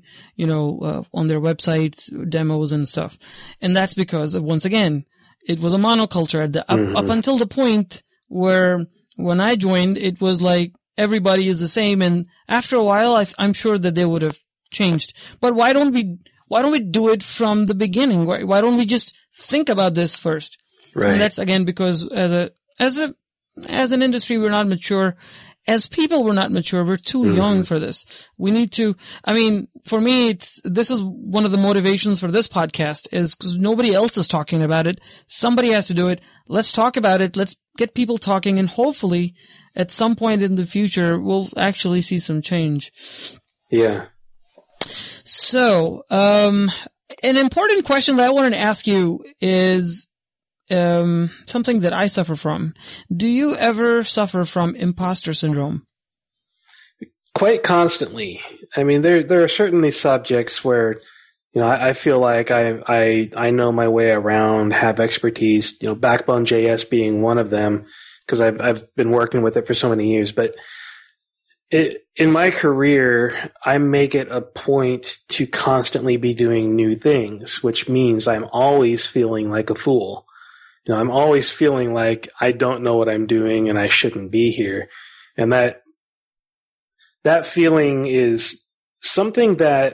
on their websites, demos and stuff. And that's because, once again, it was a monoculture up until the point where when I joined, it was like everybody is the same. And after a while, I'm sure that they would have changed. But why don't we do it from the beginning? Why don't we just think about this first? Right. And that's again because as an industry, we're not mature. As people, we're not mature. We're too young for this. We need to, for me, this is one of the motivations for this podcast is because nobody else is talking about it. Somebody has to do it. Let's talk about it. Let's get people talking, and hopefully at some point in the future, we'll actually see some change. Yeah. So, an important question that I wanted to ask you is, something that I suffer from. Do you ever suffer from imposter syndrome? Quite constantly. I mean, there are certainly subjects where, I feel like I know my way around, have expertise, Backbone JS being one of them, because I've been working with it for so many years. But in my career, I make it a point to constantly be doing new things, which means I'm always feeling like a fool. I'm always feeling like I don't know what I'm doing and I shouldn't be here. And that feeling is something that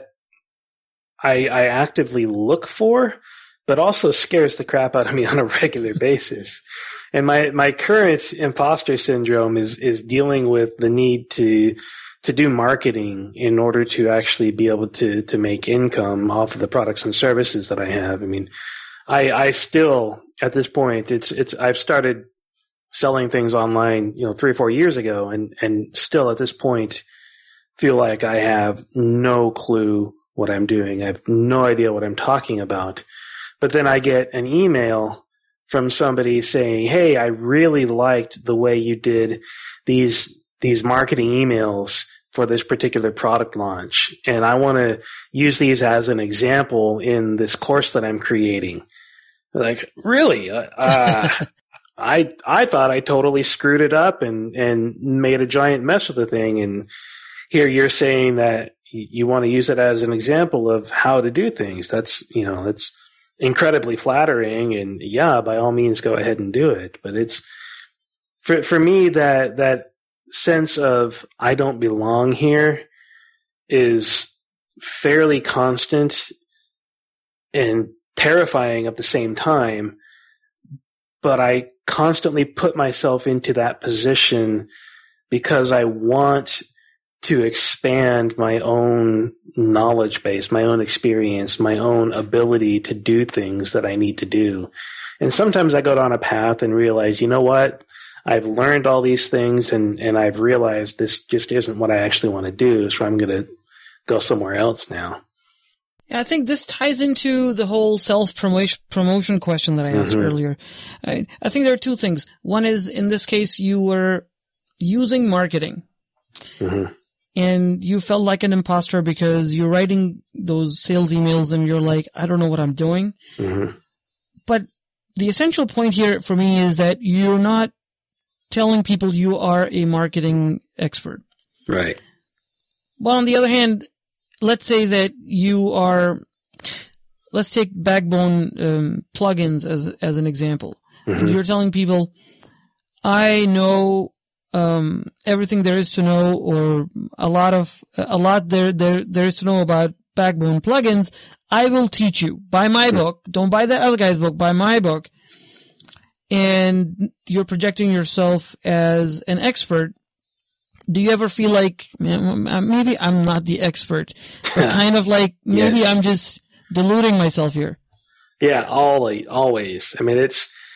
I actively look for, but also scares the crap out of me on a regular basis. And my current imposter syndrome is dealing with the need to do marketing in order to actually be able to make income off of the products and services that I have. I mean, I still, at this point, I've started selling things online, 3 or 4 years ago, and still at this point feel like I have no clue what I'm doing. I have no idea what I'm talking about. But then I get an email from somebody saying, "Hey, I really liked the way you did these marketing emails for this particular product launch, and I want to use these as an example in this course that I'm creating." Like, really? I thought I totally screwed it up and made a giant mess of the thing. And here you're saying that you want to use it as an example of how to do things. That's incredibly flattering. And yeah, by all means, go ahead and do it. But it's for me, that sense of I don't belong here is fairly constant and terrifying at the same time, but I constantly put myself into that position because I want to expand my own knowledge base, my own experience, my own ability to do things that I need to do. And sometimes I go down a path and realize, you know what? I've learned all these things and I've realized this just isn't what I actually want to do, so I'm going to go somewhere else now. Yeah, I think this ties into the whole self-promotion question that I asked earlier. I think there are two things. One is, in this case, you were using marketing. Mm-hmm. And you felt like an imposter because you're writing those sales emails and you're like, I don't know what I'm doing. Mm-hmm. But the essential point here for me is that you're not telling people you are a marketing expert. Right. But on the other hand, let's say that you are, let's take Backbone plugins as an example. Mm-hmm. And you're telling people, I know everything there is to know, or a lot there is to know about Backbone plugins. I will teach you. Buy my book. Don't buy that other guy's book. Buy my book. And you're projecting yourself as an expert. Do you ever feel like, man, maybe I'm not the expert, but kind of like maybe I'm just deluding myself here? Yeah, always. I mean,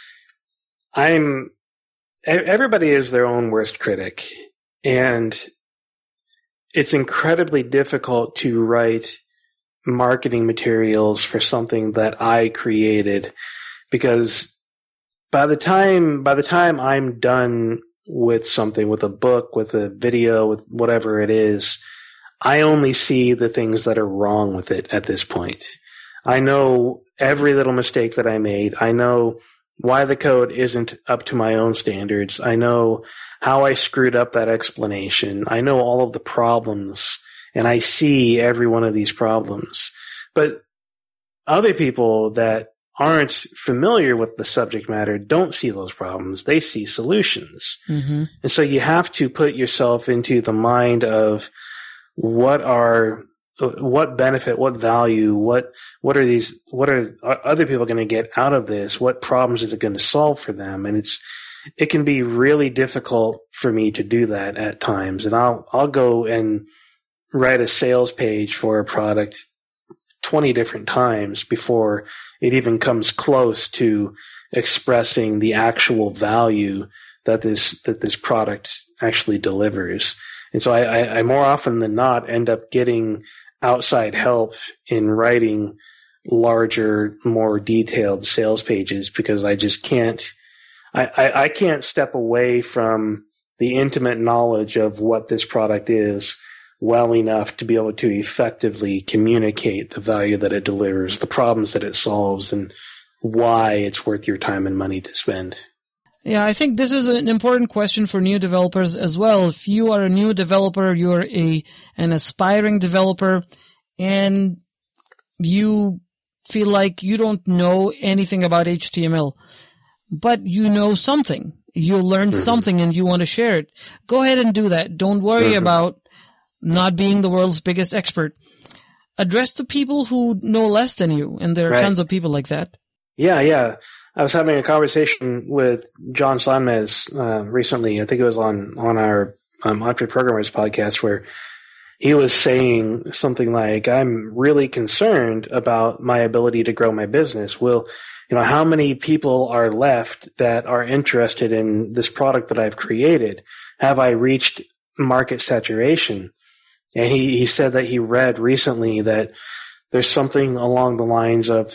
everybody is their own worst critic, and it's incredibly difficult to write marketing materials for something that I created, because by the time I'm done with something, with a book, with a video, with whatever it is, I only see the things that are wrong with it at this point. I know every little mistake that I made. I know why the code isn't up to my own standards. I know how I screwed up that explanation. I know all of the problems, and I see every one of these problems. But other people that aren't familiar with the subject matter don't see those problems. They see solutions. Mm-hmm. And so you have to put yourself into the mind of what benefit, what value, what are other people going to get out of this? What problems is it going to solve for them? And it can be really difficult for me to do that at times. And I'll go and write a sales page for a product 20 different times before it even comes close to expressing the actual value that this product actually delivers. And so I more often than not end up getting outside help in writing larger, more detailed sales pages, because I just can't, I can't step away from the intimate knowledge of what this product is well enough to be able to effectively communicate the value that it delivers, the problems that it solves, and why it's worth your time and money to spend. Yeah, I think this is an important question for new developers as well. If you are a new developer, you're an aspiring developer, and you feel like you don't know anything about HTML, but you know something. You learned something and you want to share it. Go ahead and do that. Don't worry about not being the world's biggest expert. Address the people who know less than you, and there are tons of people like that. Yeah. I was having a conversation with John Sonmez recently. I think it was on our Entre Programmers podcast, where he was saying something like, I'm really concerned about my ability to grow my business. How many people are left that are interested in this product that I've created? Have I reached market saturation? And he said that he read recently that there's something along the lines of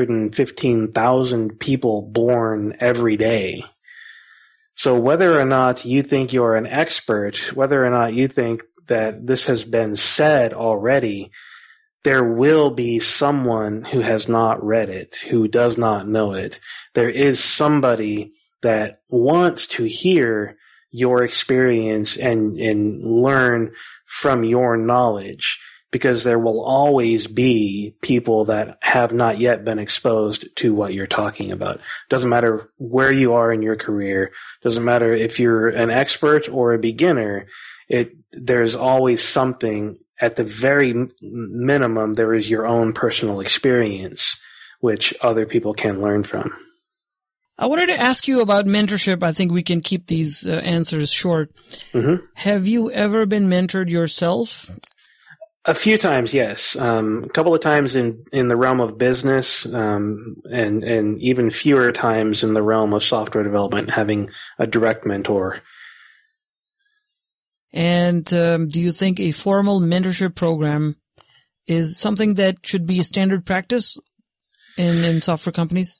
315,000 people born every day. So whether or not you think you're an expert, whether or not you think that this has been said already, there will be someone who has not read it, who does not know it. There is somebody that wants to hear your experience and learn from your knowledge, because there will always be people that have not yet been exposed to what you're talking about. Doesn't matter where you are in your career. Doesn't matter if you're an expert or a beginner. There's always something. At the very minimum, there is your own personal experience, which other people can learn from. I wanted to ask you about mentorship. I think we can keep these answers short. Have you ever been mentored yourself? A few times, yes. A couple of times in the realm of business, and even fewer times in the realm of software development, having a direct mentor. And do you think a formal mentorship program is something that should be a standard practice in software companies?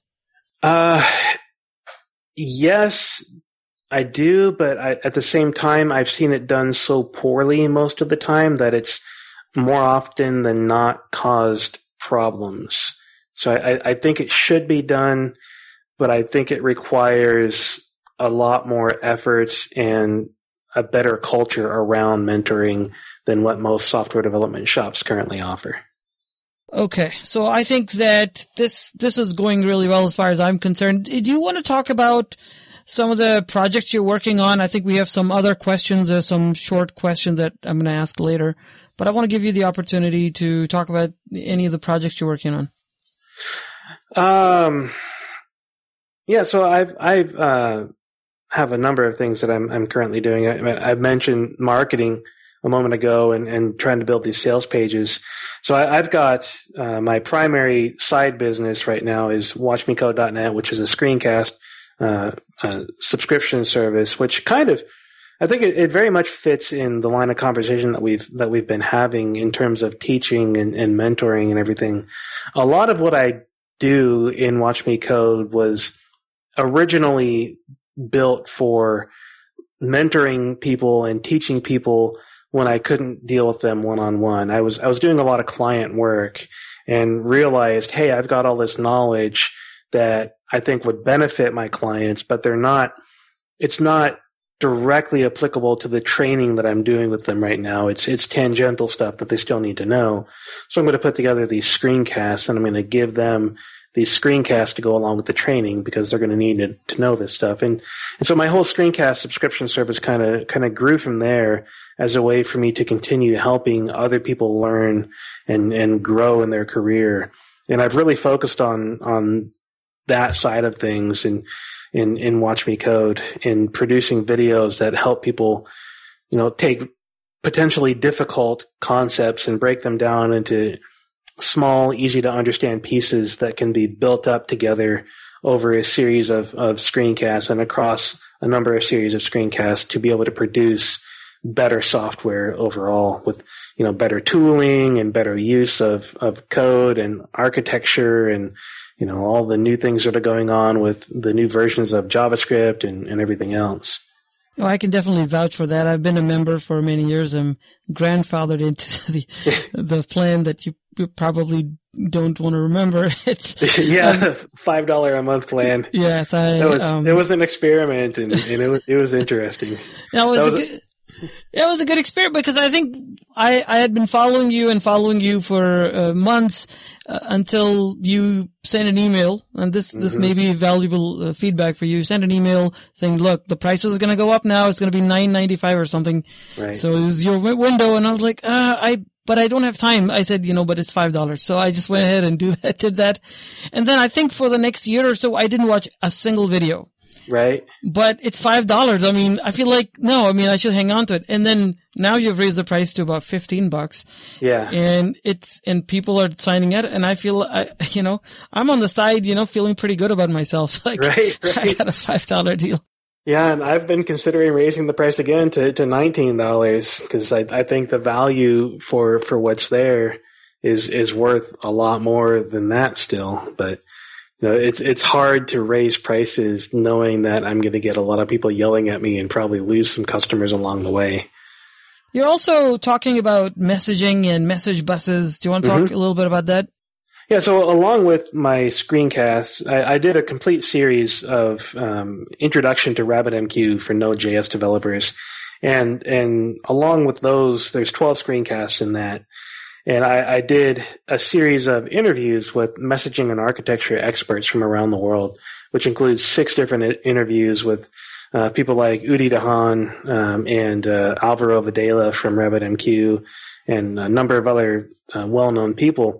Yes, I do, but at the same time, I've seen it done so poorly most of the time that it's more often than not caused problems. So I think it should be done, but I think it requires a lot more effort and a better culture around mentoring than what most software development shops currently offer. Okay, so I think that this is going really well as far as I'm concerned. Do you want to talk about some of the projects you're working on? I think we have some other questions. There's some short questions that I'm going to ask later, but I want to give you the opportunity to talk about any of the projects you're working on. Yeah, so I've have a number of things that I'm currently doing. I mentioned marketing a moment ago and trying to build these sales pages. So I've got my primary side business right now is WatchMeCode.net, which is a screencast subscription service, which kind of, I think it very much fits in the line of conversation that we've been having in terms of teaching and mentoring and everything. A lot of what I do in Watch Me Code was originally built for mentoring people and teaching people when I couldn't deal with them one-on-one. I was doing a lot of client work and realized, hey, I've got all this knowledge that I think would benefit my clients, but it's not directly applicable to the training that I'm doing with them right now. It's tangential stuff that they still need to know. So I'm going to put together these screencasts, and I'm going to give them these screencasts to go along with the training because they're going to need to know this stuff. And so my whole screencast subscription service kind of grew from there as a way for me to continue helping other people learn and grow in their career. And I've really focused on that side of things in Watch Me Code, in producing videos that help people, take potentially difficult concepts and break them down into small, easy to understand pieces that can be built up together over a series of screencasts and across a number of series of screencasts to be able to produce better software overall with, better tooling and better use of code and architecture and, all the new things that are going on with the new versions of JavaScript and everything else. Oh, I can definitely vouch for that. I've been a member for many years. I'm grandfathered into the plan that you probably don't want to remember. It's $5 a month plan. Yes, it was an experiment, and it was interesting. That was a good experience, because I think I had been following you for months until you sent an email, and this may be valuable feedback for you. You sent an email saying, "Look, the price is going to go up now. It's going to be $9.95 or something." Right. So this is your window, and I was like, but I don't have time. I said, but it's $5. So I just went ahead and did that. And then I think for the next year or so, I didn't watch a single video. Right. But it's $5. I mean, I feel like, I should hang on to it. And then now you've raised the price to about $15. Yeah. And people are signing it. And I feel, I'm on the side, feeling pretty good about myself. Like, right. I got a $5 deal. Yeah. And I've been considering raising the price again to $19, because I think the value for what's there is worth a lot more than that still. But it's hard to raise prices knowing that I'm going to get a lot of people yelling at me and probably lose some customers along the way. You're also talking about messaging and message buses. Do you want to talk a little bit about that? Yeah, so along with my screencasts, I did a complete series of introduction to RabbitMQ for Node.js developers. And along with those, there's 12 screencasts in that. And I did a series of interviews with messaging and architecture experts from around the world, which includes 6 different interviews with people like Udi Dahan and Alvaro Videla from RabbitMQ, and a number of other well-known people.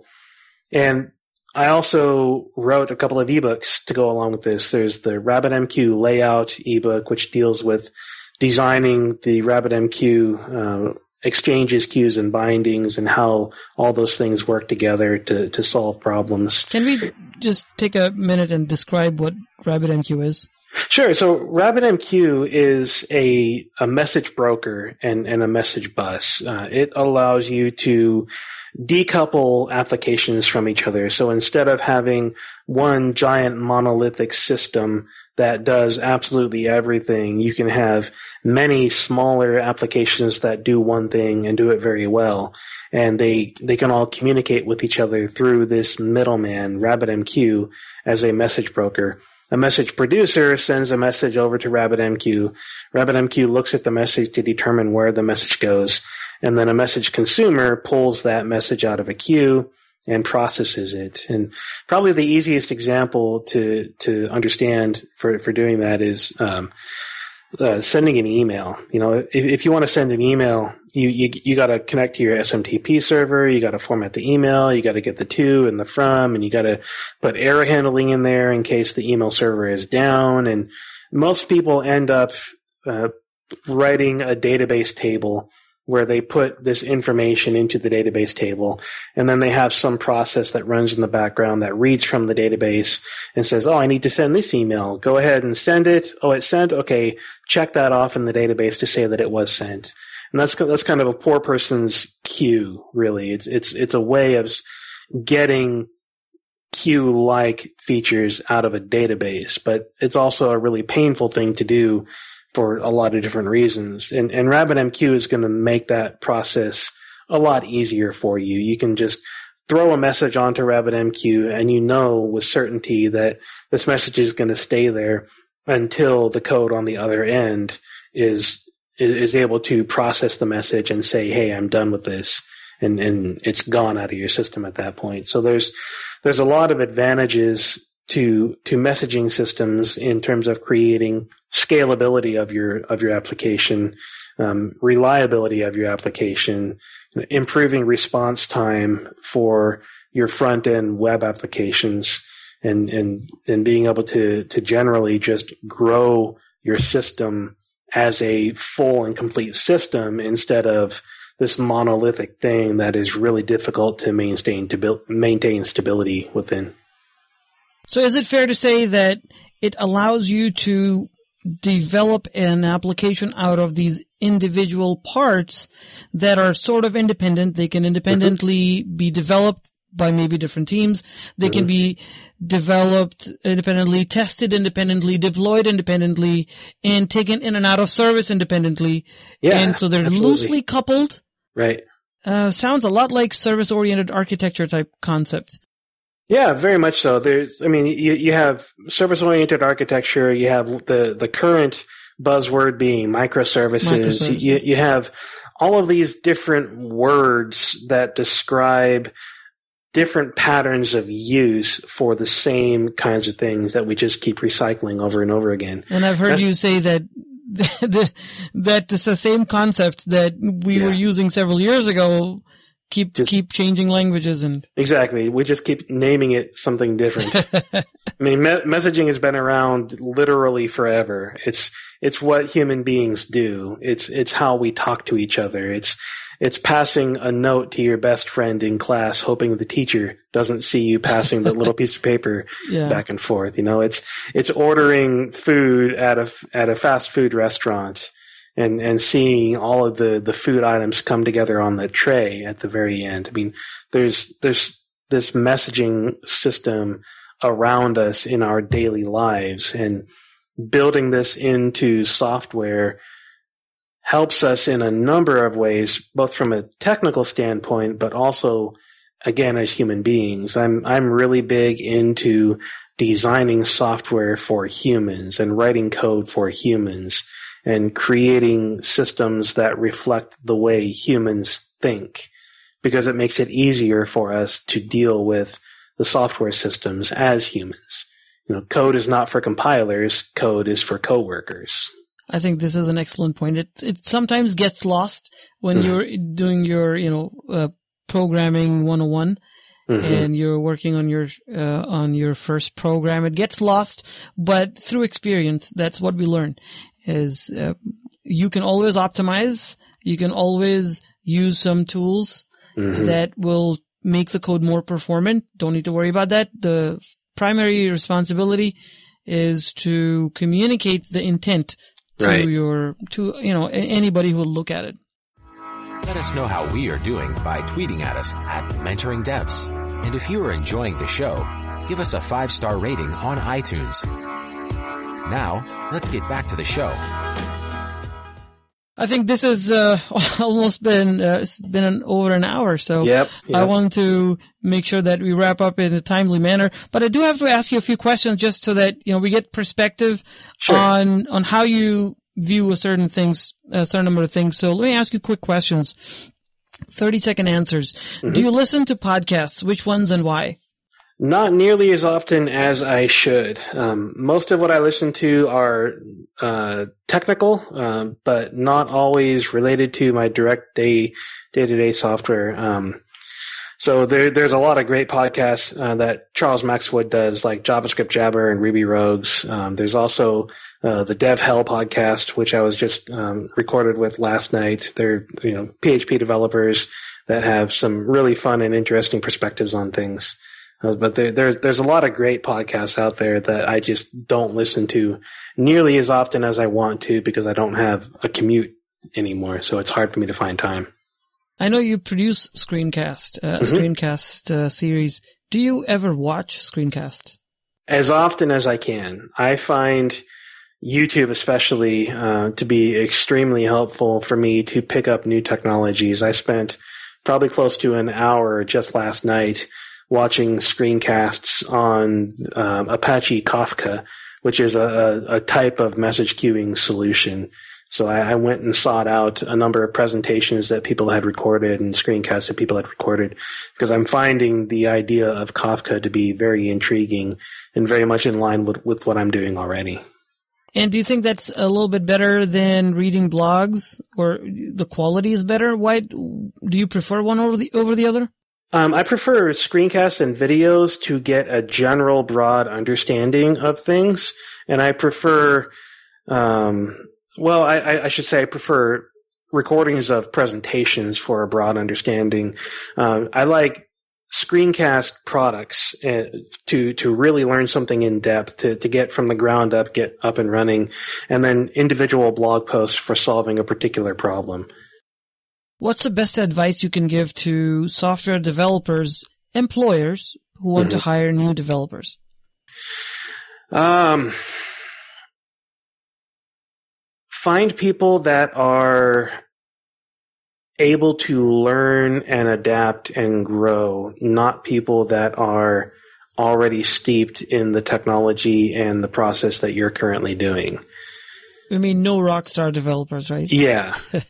And I also wrote a couple of ebooks to go along with this. There's the RabbitMQ layout ebook, which deals with designing the RabbitMQ exchanges, queues, and bindings, and how all those things work together to solve problems. Can we just take a minute and describe what RabbitMQ is? Sure. So RabbitMQ is a message broker and a message bus. It allows you to decouple applications from each other. So instead of having one giant monolithic system that does absolutely everything, you can have many smaller applications that do one thing and do it very well. And they can all communicate with each other through this middleman, RabbitMQ, as a message broker. A message producer sends a message over to RabbitMQ. RabbitMQ looks at the message to determine where the message goes. And then a message consumer pulls that message out of a queue and processes it. And probably the easiest example to understand for doing that is sending an email. If you want to send an email, you got to connect to your SMTP server. You got to format the email. You got to get the to and the from, and you got to put error handling in there in case the email server is down. And most people end up writing a database table where they put this information into the database table, and then they have some process that runs in the background that reads from the database and says, I need to send this email. Go ahead and send it. Oh, it's sent? Okay, check that off in the database to say that it was sent. And that's kind of a poor person's queue, really. It's a way of getting queue-like features out of a database, but it's also a really painful thing to do for a lot of different reasons. And RabbitMQ is going to make that process a lot easier for you. You can just throw a message onto RabbitMQ, and you know with certainty that this message is going to stay there until the code on the other end is able to process the message and say, hey, I'm done with this. And it's gone out of your system at that point. So there's a lot of advantages to messaging systems in terms of creating scalability of your application, reliability of your application, improving response time for your front end web applications, and being able to generally just grow your system as a full and complete system instead of this monolithic thing that is really difficult to maintain stability within. So is it fair to say that it allows you to develop an application out of these individual parts that are sort of independent? They can independently be developed by maybe different teams. They can be developed independently, tested independently, deployed independently, and taken in and out of service independently. Yeah, and so they're absolutely. loosely coupled. Right. Sounds a lot like service-oriented architecture type concepts. Yeah, very much so. You have service-oriented architecture. You have the current buzzword being microservices. You have all of these different words that describe different patterns of use for the same kinds of things that we just keep recycling over and over again. And I've heard you say that that it's the same concept that we were using several years ago. Keep changing languages and exactly. We just keep naming it something different. I mean, messaging has been around literally forever. It's what human beings do. It's how we talk to each other. It's passing a note to your best friend in class, hoping the teacher doesn't see you passing the little piece of paper back and forth. It's ordering food at a fast food restaurant and seeing all of the food items come together on the tray at the very end. I mean, there's this messaging system around us in our daily lives, and building this into software helps us in a number of ways, both from a technical standpoint, but also, again, as human beings. I'm really big into designing software for humans and writing code for humans and creating systems that reflect the way humans think, because it makes it easier for us to deal with the software systems as humans. Code is not for compilers. Code is for coworkers. I think this is an excellent point. It sometimes gets lost when you're doing your, programming 101 and you're working on your first program. It gets lost, but through experience, that's what we learn is, you can always optimize. You can always use some tools that will make the code more performant. Don't need to worry about that. The primary responsibility is to communicate the intent to anybody who will look at it. Let us know how we are doing by tweeting at us at Mentoring Devs. And if you are enjoying the show, give us a 5-star rating on iTunes. Now, let's get back to the show. I think this has almost been over an hour, so yep. I want to make sure that we wrap up in a timely manner. But I do have to ask you a few questions just so that we get perspective on how you view a certain number of things. So let me ask you quick questions. 30-second answers. Do you listen to podcasts? Which ones and why? Not nearly as often as I should. Most of what I listen to are technical, but not always related to my direct day-to-day software. So there's a lot of great podcasts that Charles Max Wood does, like JavaScript Jabber and Ruby Rogues. There's also the Dev Hell podcast, which I was just recorded with last night. They're PHP developers that have some really fun and interesting perspectives on things. But there's a lot of great podcasts out there that I just don't listen to nearly as often as I want to, because I don't have a commute anymore. So it's hard for me to find time. I know you produce Screencast, Screencast series. Do you ever watch screencasts? As often as I can. I find YouTube especially to be extremely helpful for me to pick up new technologies. I spent probably close to an hour just last night watching screencasts on Apache Kafka, which is a type of message queuing solution. So I went and sought out a number of presentations that people had recorded and screencasts that people had recorded, because I'm finding the idea of Kafka to be very intriguing and very much in line with what I'm doing already. And do you think that's a little bit better than reading blogs, or the quality is better? Why do you prefer one over the other? I prefer screencasts and videos to get a general, broad understanding of things, and I prefer, I should say I prefer recordings of presentations for a broad understanding. I like screencast products to really learn something in depth, to get from the ground up, get up and running, and then individual blog posts for solving a particular problem. What's the best advice you can give to software developers employers who want to hire new developers? Find people that are able to learn and adapt and grow, not people that are already steeped in the technology and the process that you're currently doing. I mean, no rockstar developers, right? Yeah.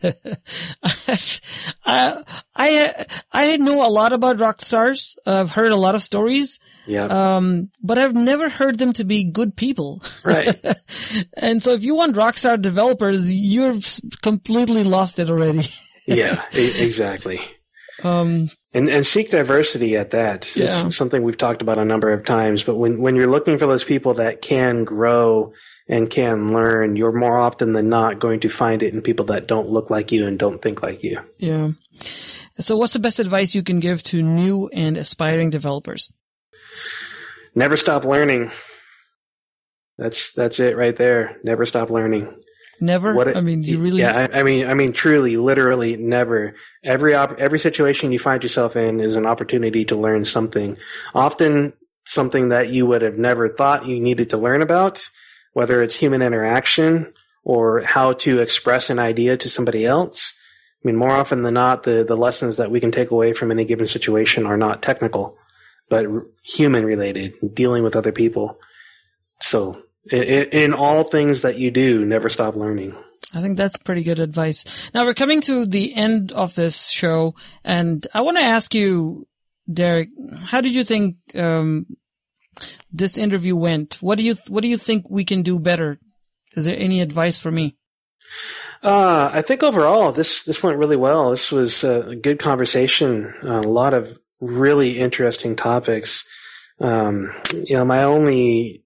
I know a lot about rock stars. I've heard a lot of stories. Yeah. But I've never heard them to be good people. Right. And so if you want rockstar developers, you've completely lost it already. Yeah, exactly. And seek diversity at that. Yeah. It's something we've talked about a number of times, but when you're looking for those people that can grow and can learn, you're more often than not going to find it in people that don't look like you and don't think like you. Yeah. So what's the best advice you can give to new and aspiring developers? Never stop learning. That's it right there. Never stop learning. Never? You really? Yeah, I mean, truly, literally, never. Every situation you find yourself in is an opportunity to learn something. Often something that you would have never thought you needed to learn about, whether it's human interaction or how to express an idea to somebody else. I mean, more often than not, the lessons that we can take away from any given situation are not technical, but human related, dealing with other people. So in all things that you do, never stop learning. I think that's pretty good advice. Now we're coming to the end of this show, and I want to ask you, Derek, how did you think this interview went? What do you think we can do better? Is there any advice for me? I think overall this went really well. This was a good conversation. A lot of really interesting topics. My only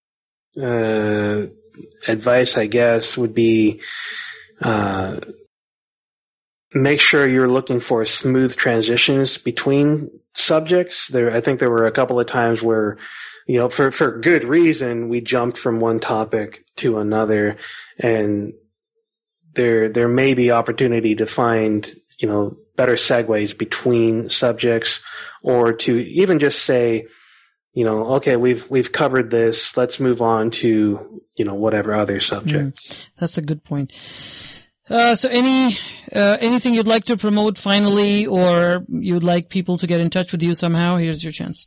advice, I guess, would be make sure you're looking for smooth transitions between subjects. I think there were a couple of times where, for good reason, we jumped from one topic to another, and there may be opportunity to find, better segues between subjects, or to even just say, okay, we've covered this. Let's move on to, whatever other subject. That's a good point. So anything you'd like to promote finally, or you'd like people to get in touch with you somehow? Here's your chance.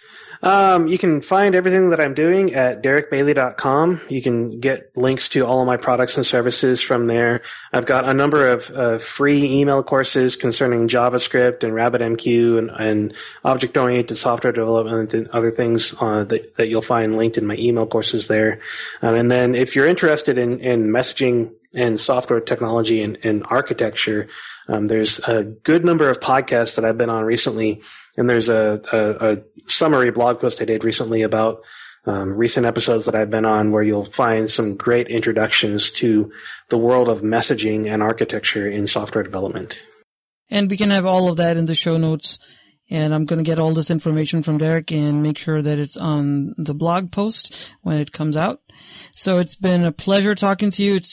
You can find everything that I'm doing at derekbailey.com. You can get links to all of my products and services from there. I've got a number of free email courses concerning JavaScript and RabbitMQ and object-oriented software development and other things that you'll find linked in my email courses there. And then if you're interested in messaging and software technology and architecture, there's a good number of podcasts that I've been on recently, and there's a summary blog post I did recently about recent episodes that I've been on, where you'll find some great introductions to the world of messaging and architecture in software development. And we can have all of that in the show notes. And I'm going to get all this information from Derek and make sure that it's on the blog post when it comes out. So it's been a pleasure talking to you.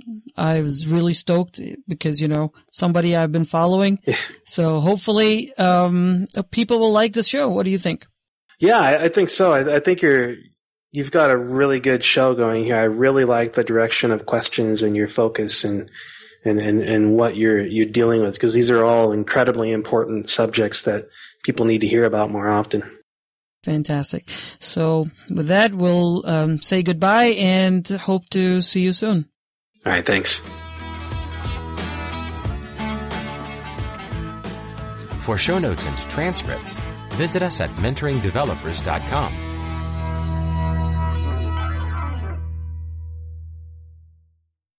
I was really stoked because, somebody I've been following. So hopefully, people will like this show. What do you think? Yeah, I think so. I think you've got a really good show going here. I really like the direction of questions and your focus and what you're dealing with, because these are all incredibly important subjects that people need to hear about more often. Fantastic. So with that, we'll say goodbye and hope to see you soon. All right, thanks. For show notes and transcripts, visit us at mentoringdevelopers.com.